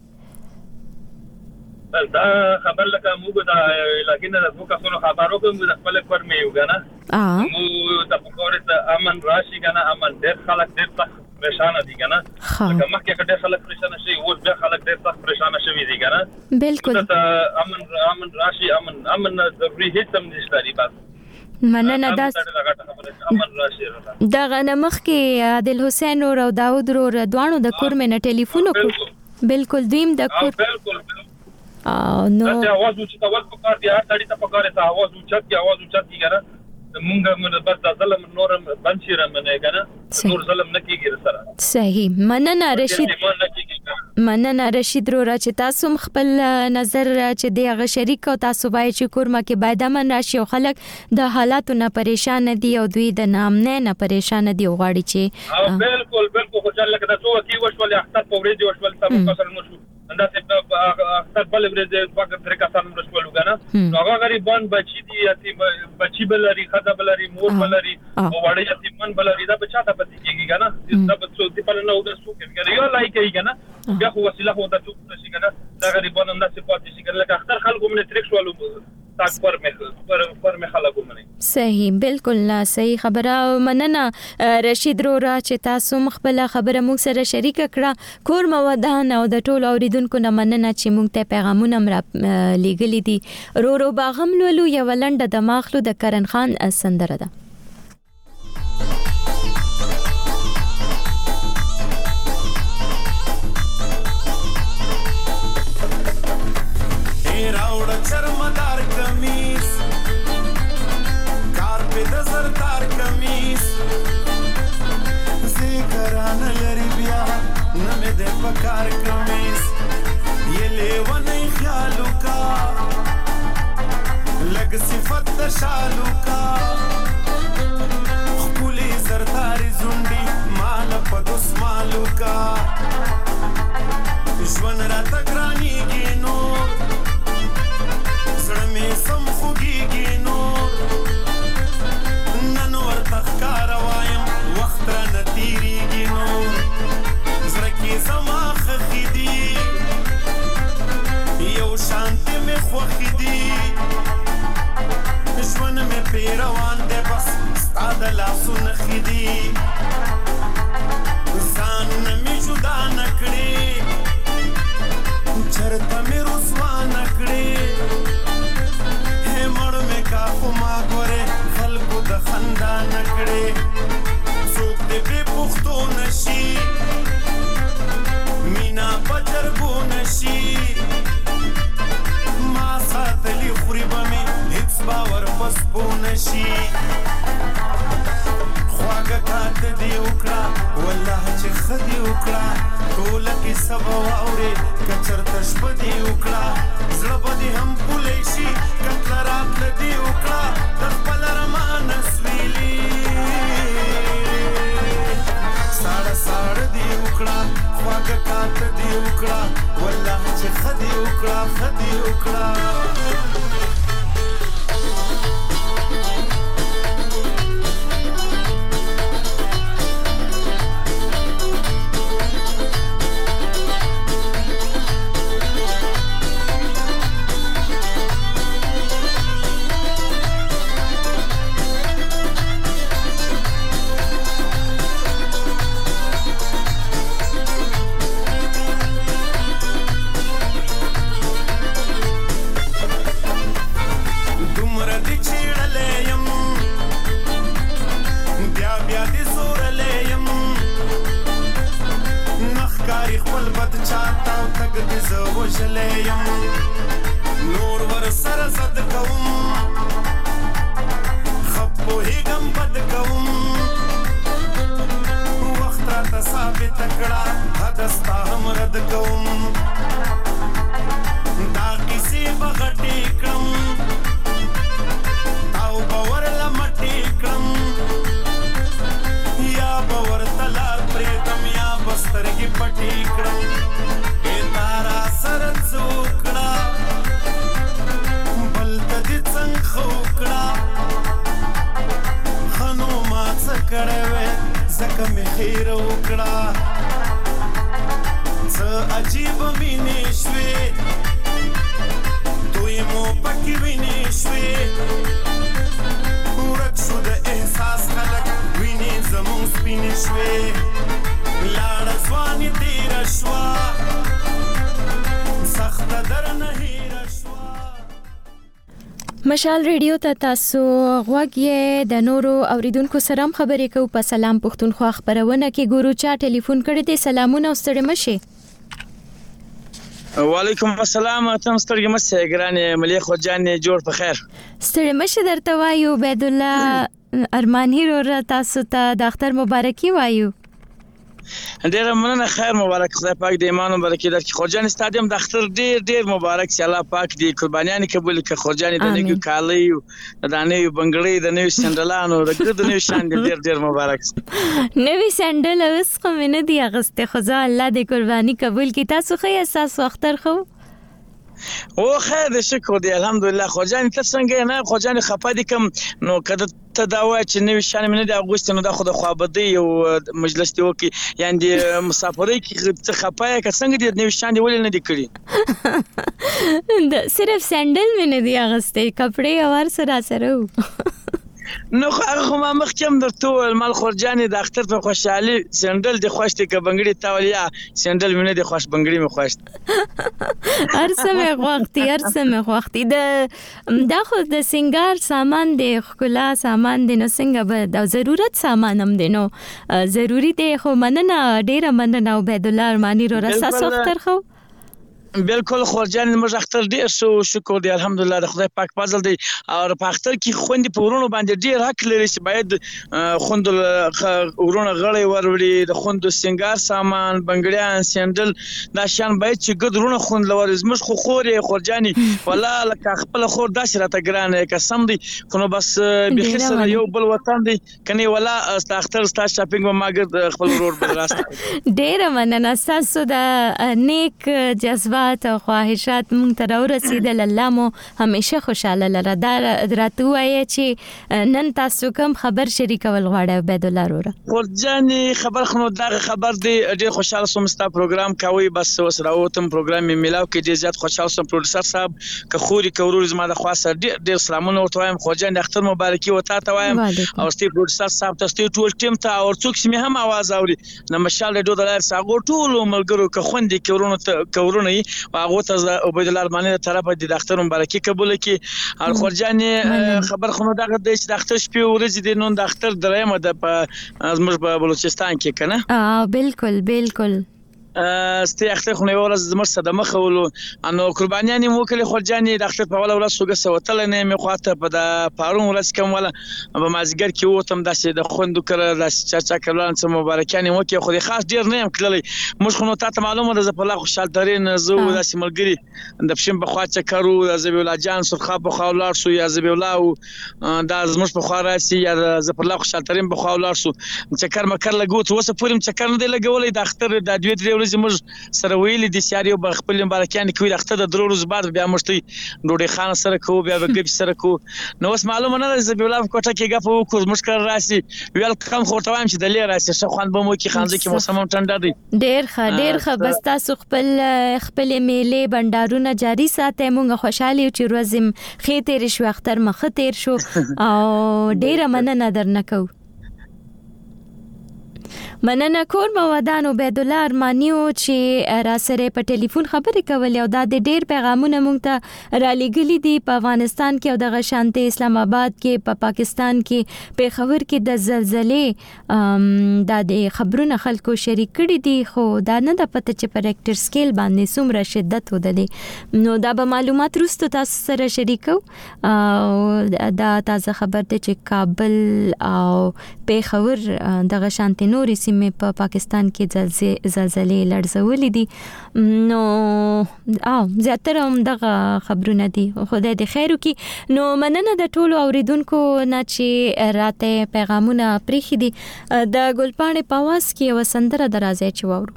دا خبر لکه موږ دا لکه د بوکا سره خبرو کوم د خپل فرمې یو کنه مو د پکوړې ته امن راشي کنه امن ډېر خلک ډېر پریشان دي کنه که مخکې ډېر خلک پریشان شي او ډېر خلک ډېر پریشان شوي دي کنه
بالکل
امن راشي امن ضروري هیڅ هم نشته دی بس
مننه دا غنمخ کې عادل حسین او داوود رو دوانو د کور مې نه ټلیفون بالکل دیم د کور
نو دا आवाज اوچت اول پکار دی هر تړي ته پکاره ته आवाज اوچت کی کنه مونږه بس د ظلم نور بنشي رمنه کنه نور ظلم نکیږي سره
صحیح مننه رشید رو چې تاسو خپل نظر چې دغه شریک او تاسو وایي چې کورما کې باید امن راشي او خلک د حالاتو نه پریشان دي او دوی د نامنه نه پریشان دي غواړي چې
بالکل خو ځل لکه تاسو کی وشول اختر په ورځ وشول تاسو کسر نو انده څه اختر بل ورځ وګر تر کسان رسول وګنه نو هغه غریبان بچی دي اتی بچی بلری خدا بلری مور بلری او وړي یتیمان بلری دا بچا ته پتی کیږي کنه دا بچو دی په نو د سو کې یو لای کوي کنه بیا خو وسیله هو د څوک شي کنه دا غریبان انده څه پاتې شي کنه لکه اختر خلکو من تریک شوالو تاک پر مې خلکو مني
صحیح بالکل صحیح خبره مننه رشید رو چې تاسو مخبل خبره موږ سره شریک کړه کور مودان او د ټولو اوریدونکو نه مننه چې موږ ته پیغامونه لېږلي دي رو باغم لولو یو لنډه د ماخلو د کرن خان سندره ده
چرمدار کمیس کار په د زردار کمیس ذکران لري بیا نمه د پکار کمیس یہ لیوانه خیالو کا لگ صفت د شالو کا خپلی زرداری زونډي مال په دوس مالو کا ژوند را تګرانی گینو سم خوږیږي نور پیروان دی بس ستا د لاسو نښې دي ځانونه مې جدا نه کړې چرته مې رسوا نه کړې مړ مې کا خو ما ګورې خلکو د خندا نه کړې څوک دې بې پوښتو نشي مینا په جرګو نشي ما ساتلي خوري به مې هېڅ باور په سپو نشي خواږه کاته دې وکړه والله چې ښه دې وکړه ټوله کیسه به واورې که چېرته شپه دې وکړه زړه به دې هم پولی شي کتله راتله دې وکړه د خپل رمانه سویلي ساړه ساړه دې وکړه خواږه کاته دې وکړه والله چې ښه دې وکړه ښه دې وکړه نور ور سره زد کوم خپو هیګم بد کوم وخت راته ثابت کړه حدستا هم رد کوم دا کیسې به غټې کړم او به ورله مټې کړم یا به ورته لار پرېږدم یا به سترګې پټې کړم سره څوکړه بل ته دې څنګه خوکړه خنو ما څه کړی وی ځکه مې خیر وکړه څه عجیبه مینې شوې دوی مو پکې وینې شوې ورک شو د احساس خلک وینې زمونږ سپینې شوې لاړه ځواني تېره شوه
مشال ریډیو ته تاسو غوږ یې د نورو اوریدونکو سره هم خبرې کوو په سلام پښتونخوا خبرونه کې ګورو چا ټلیفون کړی دی سلامونه او ستړي مشه
وعلیکم السلام تم ستړي مشه ګرانې ملي خو جان جوړ په خیر
ستړي مشه درته وایو عبد الله ارمانی رو تاسو ته د اختر مبارکي وایو
ډیر مننه خیر مبارک خدای پاک دې ایمان مبارکي درکړي خورجان استادیم د اختر ډیر مبارک سي الله پاک دې قربانيان قبول کړي خورجان د نګو کالي د نوې بنگړې د نوې سندلانو د نوې شان ډیر مبارک
نوې سندل اوس کوم نه دی اغسته خدا الله دې قرباني قبول کړي تاسو خو احساس اختر خو
او خیر دې شکر دې الحمدلله خورجان ته څنګه نه خورجان خپادي کم نو کده ته دا وای چې نوې شان مې نه د اغوست نو د خود خوابدي او مجلس دی وکي یعنی مسافرۍ کې څه خپای که څنګه دې نوې شان دی ولې نه دی کړی
صرف سندل مې نه دی اغسته کپڑے اور سره
نو خو ما مخکم درته مال خورجانې د اختر په خوشحالي سندل د خوشتي ک بنگړي تاولیا سندل مې نه د خوش بنگړي مې خوښ
ارسمه وختي دا خو د سنگار سامان دی خلا سامان دی نو څنګه به د ضرورت سامان هم دی نو ضروری دی خو مننه ډیره مننه عبد الله ارمانی رو رساس اختر خو
بالکل خورجان موږ اختر ډیر شکر دی الحمدلله د خدای پاک فضل دی او په اختر کې خوندې په ورونو باندې ډیر حق لري چې باید خوند ورونه غړې وروړي د خوند سنگار سامان بنگړیان سندل دا شان باید چې ګدرونه خوند لور زموږ خو خورې خورجاني والله لکه خپل خور داسې راته ګرانه قسم دی خو نو بس به خسر یو بل وطن دی کني ولا است اختر ستا شاپینګ ما ګر خپل ورور بل راست
ډیر مننه تاسو د نیک جذبه توقعات او خواهشات مونږ ته راورسېدل. الله مو همیشه خوشاله لره. دا راته وایي چې نن تاسو کوم خبر شریکول غواړئ عبید الله وروره؟
خورجان خبر خو دغه خبر دی ډېر خوشاله سوم ستا پروګرام کوي بس اوس راوتم پروګرام مې ملاو کې ډېر زیات خوشاله سوم. پروډوسر صاحب که خوري کورور زما د خاصه ډېر سلامونه ورته وایم. خورجان د اختر مبارکي وتا ته وایم او ستې پروډوسر صاحب ته ټول ټیم ته او څوک چې مې هم आवाज اوري د مشال ډو دلار ساغو ټول ملګرو که خوندې کورونه او هغه ته عبید الله ارمانی طرفه د اختر مبارکي قبول کړي. او خورجان خبر خو دغه د اختر شپې ورځې د نن د اختر درېمه د زموږ په بلوچستان کې کنه. بالکل ستې اختر خو نه ورځ زموږ صدمه خولو انو قربانیان مو کله خورجان د اختر په ولا ورځ سوګه سوتل نه مې خواته په د پارون ورځ کوم ولا په مازیګر کې وتم داسې د خوندو کړه د چا کلان سم مبارکان مو کې خو خاص ډیر نه يم کړلې موږ خو نو ته معلومه ده په لا خوشحال ترين زو داسې ملګری د پښم په خوا چکرو د زبی الله جان سرخه په خوا ولار سو یا زبی الله د زموږ په خوا راسي یا د په لا خوشحال ترين په خوا ولار سو چکر مکر لګوت وسه پورم چکر نه دی لګولې د اختر د دوی زموږ سره ویلي د سیاري او خپل مبارکان کوي د اختر د درو ورځې بعد بیا مشتي ډوډۍ خان سره کو بیا وګب سره کو نو اوس معلومه نه ده زبی الله کوټه کې غف وکړ مشکل راسي ویل کم خو ته وایم چې د لیر راسي څه خوان به مو کې خانځي کې موسم هم ټنډه دی
ډېر ښه بس تاسو خپل میلې بندارونه جاری ساتئ. مونږ خوشاله یو چې ورځم خې تیر شو اختر مخ تیر شو او ډېر مننه درنه کو. مننه کور مودان عبید الله ارمانیو چې را سره په ټلیفون خبرې کولې او دا د ډېر پیغامونه مونږ ته را لېږلي دي په افغانستان کې او دغه شانتي اسلام آباد کې په پاکستان کې پیښور کې د زلزلې دا د خبرونه خلکو شریک کړي دي خو دا نه د پته چې په ریکټر سکیل باندې څومره شدت ودلی نو دا به معلومات وروسته تاسو سره شریکو. دا تازه خبر دی چې کابل او پیښور دغه شانتي نورې سیمې په پاکستان کې زلزلې لړزولې دي نو زیاتره هم دغه خبرونه دي. خدای دې خیر وکړي. نو مننه د ټولو اوریدونکو نه چې راته پیغامونه پریخي دي. د ګلپاڼې په आवाज کې یو سندره درازه چې وورو.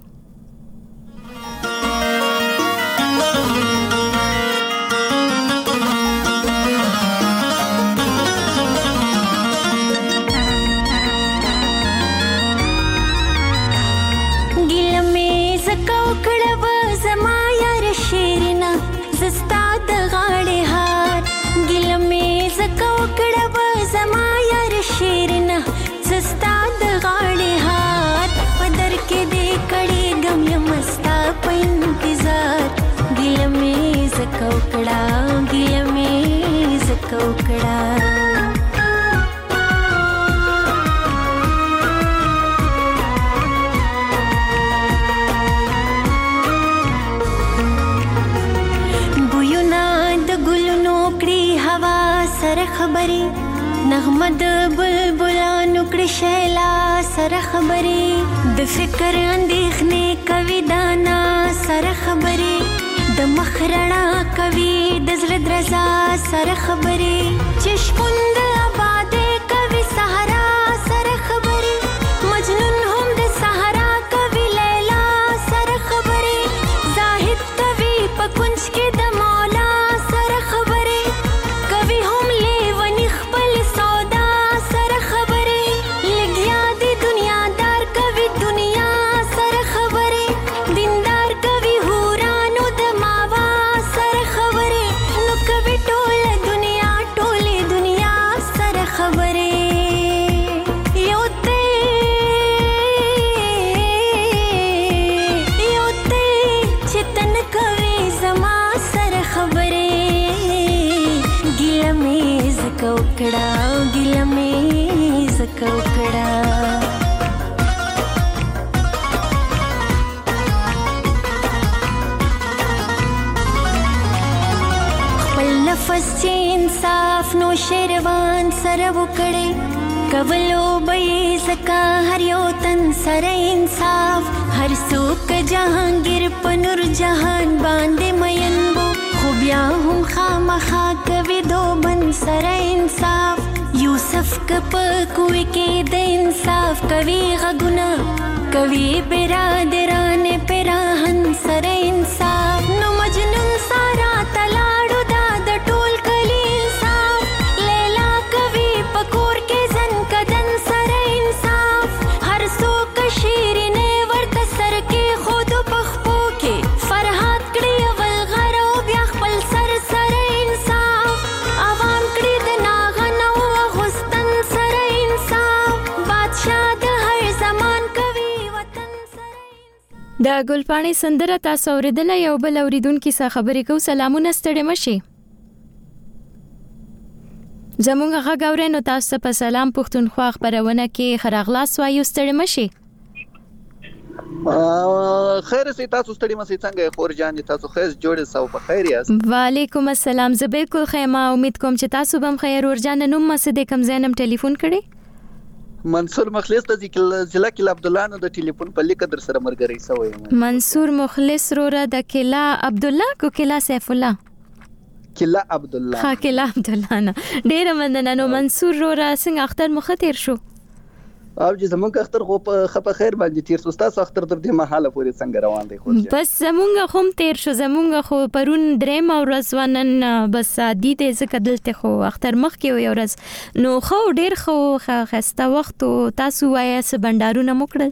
خبري نغمه د بلبلانو کړي شیلا سره خبري د فکر اندېښنې کوي دانا سره خبري د مخرنا کوي د زړه درزا سره خبري چشموند آبادې کوي صحرا سره خبري مجنون هم د صحرا کوي لیلا سره خبري زاهد کوي په کنج کې د مولا سره خبري کوي هم इंसाफ नो शेरवान सर वकड़े कवलो बई सका हर यो तन सर इंसाफ हर सूक जहांगीर पनुर जहान बांधे मयनबो खुबिया हम खामखा कवि दो बन सर इंसाफ यूसुफ कप कुए के द इंसाफ कवि गगुना कवि बिरादरान पेराहन सर इंसाफ नुम
د ګلپاڼې سندره تاسو اوریدله یو بل اوریدونکو سره خبرې کوو. سلامونه ستړي مشي. زمونږ غږ اورئ نو تاسو په سلام پښتونخوا خبرونه کې خراغلاس وایو. ستړي مشي.
خیر سي تاسو ستړي مې څنګه خور جان تاسو خیر جوړ سو په خیر یاست.
وعلیکم السلام. زه بالکل خیمه امید کوم چې تاسو بم خیر ور جان. نوم مې د کم زینم ټلیفون کړی
منصور مخلص د ضلع کلا عبد الله نو د ټلیفون په لیک در سره مرګري سوې.
منصور مخلص روره د کلا عبد الله کو کلا سیف الله
کلا عبد الله.
ها کلا عبد الله نه ډیر مننه. نو منصور روره څنګه اختر مخاطر شو؟
او چې زمونږ اختر خو په خپه خیر باندې تیر شو. تاسو اختر د دې محاله پورې څنګه روان دی خو؟
بس زمونږ هم تیر شو. زمونږ خو پرون دریم ورځ ونن بس عادي دې زکه دلته خو اختر مخ کې یو ورځ نو خو ډیر خو خسته وخت تاسو وایي س بندارونه مکړل.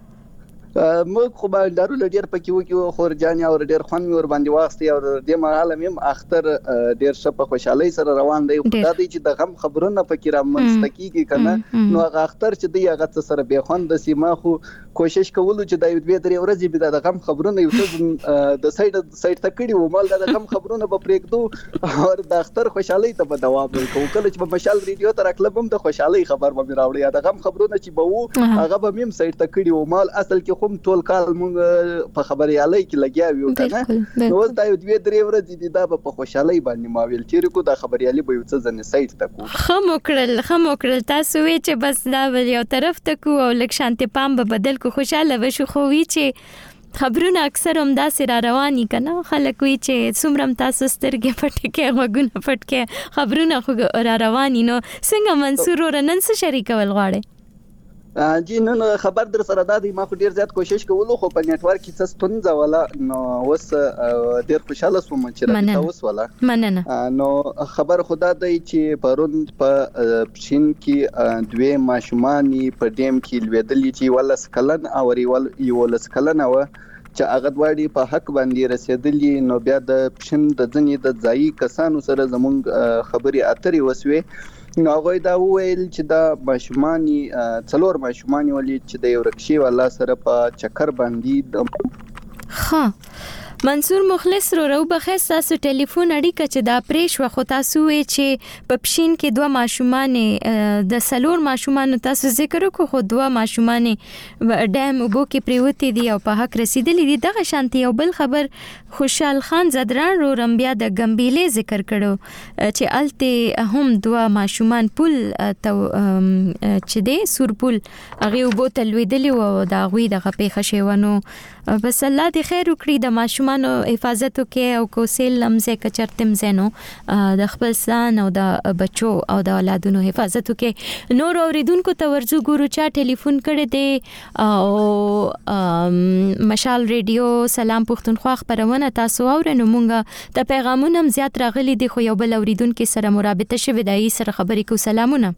موږ خو بندارو لډیر پکې وکيو خور جان او ډیر خوان مې ور باندې واستي او د محاله مې اختر ډیر شپه خوشحالي سره روان دی. خدای دې چې د غم خبرونه پکې را منستکیږي کنه نو هغه اختر چې دی هغه سره به خوند سیما خو کوشش کولو چې د دوی درې ورځې به د غم خبرونه یو څه د سایډ تکړی و مال د غم خبرونه به پرېږدو او د اختر خوشحالي ته به دوام ورکو. کله چې په مشال ریډیو تر کلبم د خوشحالي خبر به راوړي د غم خبرونه چې به وو هغه به مم سایډ تکړی و مال اصل کې کوم ټول کال مونږ په خبريالي کې لګیا یو کنه نو دا یو دوی درې ورځې دي دا په خوشحالي باندې ماویل چې کو د خبريالي به یو څه ځنه سایت تکو
خموکړل تاسو وی چې بس دا یو طرف تکو او لک شانتي پام به بدل کو خوشاله وشو خو وی چې خبرونه اکثر هم داسې را رواني کنه خلک وی چې څومره تاسو سترګې پټ کې وګونه پټ کې خبرونه خو را رواني نو څنګه منصور ورنن څه شریک ول غواړي؟
جی نن خبر در سره دادی ما خو ډیر زیات کوشش کولو خو په نتورک کې څه ستونزه ولا نو وس ډیر خوشاله سوم چې راته وس ولا
مننه
نو خبر خدا دی چې پرون په پښین کې دوه ماشومانی په ډیم کې لویدلې چې ولس کلن او یو ولس کلن و چې هغه دواړي په حق باندې رسیدلی نو بیا د پښین د ځنی د ځای کسانو سره زمونږ خبري اترې وسوي. نو غوي دا ویل چې دا ماشومانی څلور ماشومانی ولې چې د یو رکشي والا سره په چکر باندې
ها منصور مخلص رو بخښ تاسو ټلیفون اړیکه چې دا پریش وخت تاسو وی چې په پښین کې دوه ماشومان د سلور ماشومان تاسو ذکر کو خو دوه ماشومان ډیم وبو کې پریوتی دي او په حق رسیدلی دي دغه شانتي او بل خبر خوشحال خان زدران رو رمبیا د ګمبيله ذکر کړو چې الته هم دوه ماشومان پول چې دی سور پول هغه وبو تلویدلی او دا غوي دغه پیښه شوونو بس الله دې خیر وکړي د ماشومانو حفاظت وکړي او کوسل لمزه کچرتم زینو د خپل ځان او د بچو او د اولادونو حفاظت وکړي. نور اوریدونکو ته ورزو ګورو چا ټلیفون کړی دی او مشال ریډیو سلام پښتونخوا خبرونه تاسو اورئ نو مونږه د پیغامونو زیات راغلي دي خو یو بل اوریدونکو سره مرابطه شوه دای سره خبرې کو. سلامونه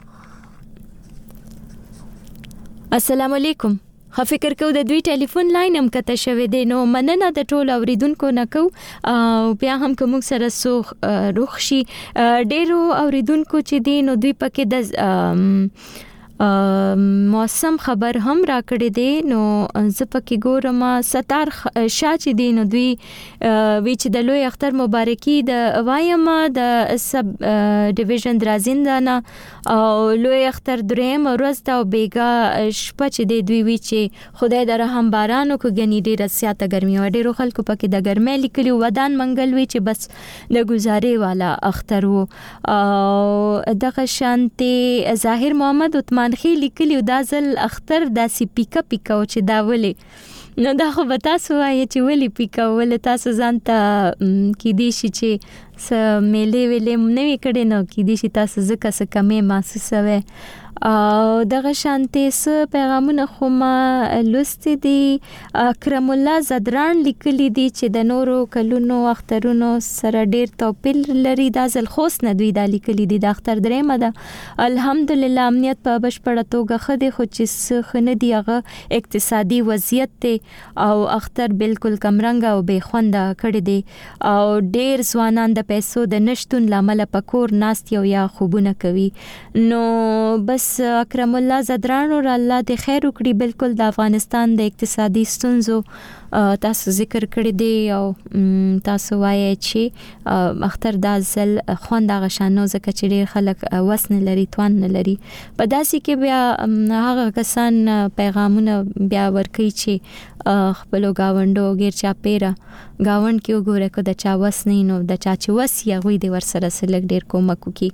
السلام علیکم. فکر کو د دوی ټلیفون لاین هم کته شوه دی نو مننه د ټول اوریدونکو نکو او بیا هم کوم سره سوخ روخشي ډیرو اوریدونکو چې دی نو دوی پکې د موسم خبر هم را کړی دی نو زپکه ګورم ستار شاه چې دی نو دوی وی چې د لوی اختر مبارکي د وایم د سب ډیویژن درازیندانه او لوی اختر دریم ورځ ته بیګا شپه چې دی دوی وی چې خدای د رحم بارانو کو غنی ډیر سیاته ګرمي و ډیرو خلکو پکې د ګرمۍ لیکلي ودان منګل وی چې بس د گزارې والا اختر وو او دغه شانتي ظاهر محمد عثمان خې لیکلی دا ځل اختر داسې پیکا او چې دا ولې نو دا خو به تاسو وایي چې ولې پیکا ولې تاسو ځان ته کې دي چې س میلې ویلې نه وی کړي نو کې دي چې تاسو ځکه څه کمې محسوسوي او دغه شانتي س پیغامونه خو ما لوستي دي. اکرم الله زدران لیکلي دي چې د نورو کلونو اخترونو سره ډیر توپیر لري دا ځل خوس نه دوی دا لیکلي دي د اختر درېمه ده الحمدلله امنیت په بشپړه توګه خدي خو چې خنه دی هغه اقتصادي وضعیت ته او اختر بالکل کمرنګ او بے خوند کړی دی او ډیر ځوانان د پیسو د نشټون لامل پکور ناست یو یا خوبونه کوي. نو بس اکرم الله زدران اور الله د خیر وکړي. بالکل د افغانستان د اقتصادي ستونزو تاسو ذکر کړی دی او تاسو وایي چې اختر د ځل خوند غشانو زکه چې ډیر خلک وسن لري توان نه لري. په داسې کې بیا هغه کسان پیغامونه بیا ورکوي چې خپل گاوندو غیر چا پیرا گاوند کې وګوره کو د چا وسنې نو د چا چې وسی غوي د ورسره سلګ ډیر کومک کوي.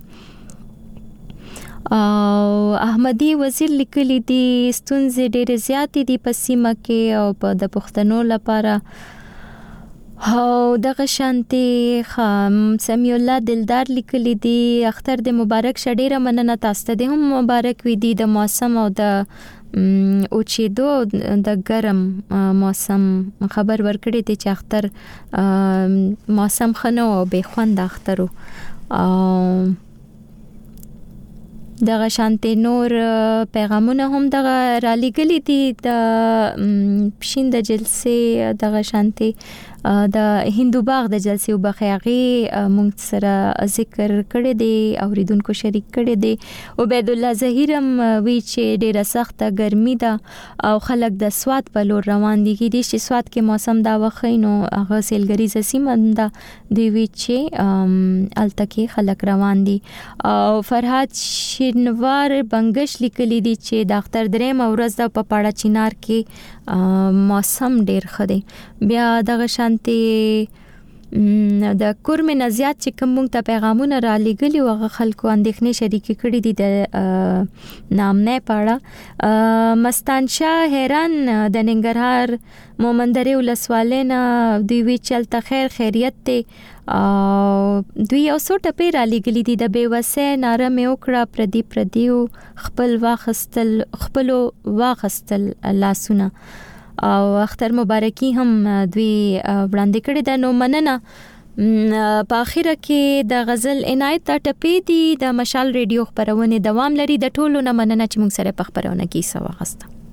احمدی وزیر لیکلی دي ستونزې ډېر زیاتې دي په سیمه کې او په د پښتنو لپاره او دغه شانتي سمیع الله دلدار لیکلی دي اختر د مبارک شډیره مننه تاسو ته هم مبارک وي دي د موسم او د او چې دو د ګرم موسم خبر ورکړی دی چې اختر موسم خنو او به خوند اخترو دغه شانتي نور پیغامونه هم دغه را لګلې دي د پښین د جلسې دغه شانتي د هندو باغ د جلسې وبخیاغي مونږ سره ذکر کړی دی اوریدونکو شریک کړی دی. عبید الله زهیرم وی چې ډیره سخته ګرمي ده او خلک د سواد په لور روان دي کې چې سواد کې موسم دا وخینو هغه سیلګری سیمه دی وی چې التکی خلک روان دي. او فرحات شینوار بنگش لیکلی دي چې د اختر درېم ورځ د پپاړه چینار کې موسم ډیر خدي. بیا دغه شانتي د کورم نزيات چې کوم ته پیغامونه را لګلی او خلکو اندېښنې شریک کړي دي د نام نه پاړه. مستان شاه حیران د ننګرهار مومندري ولسوالینا دوی وی چلته خیر خیریت ته دوی یو څو ټپې را لګلی دي د بیوسه ناره مې وکړه پردیو خپل واخستل لاسونه او اختر مبارکي هم دوی وړاندې کړی ده. نو مننه. په اخره کې د غزل عنایت ټپې دي د مشال ریډیو خبرونه دوام لري. د ټولو نه مننه چې موږ سره په خبرونه کې سوا غسته.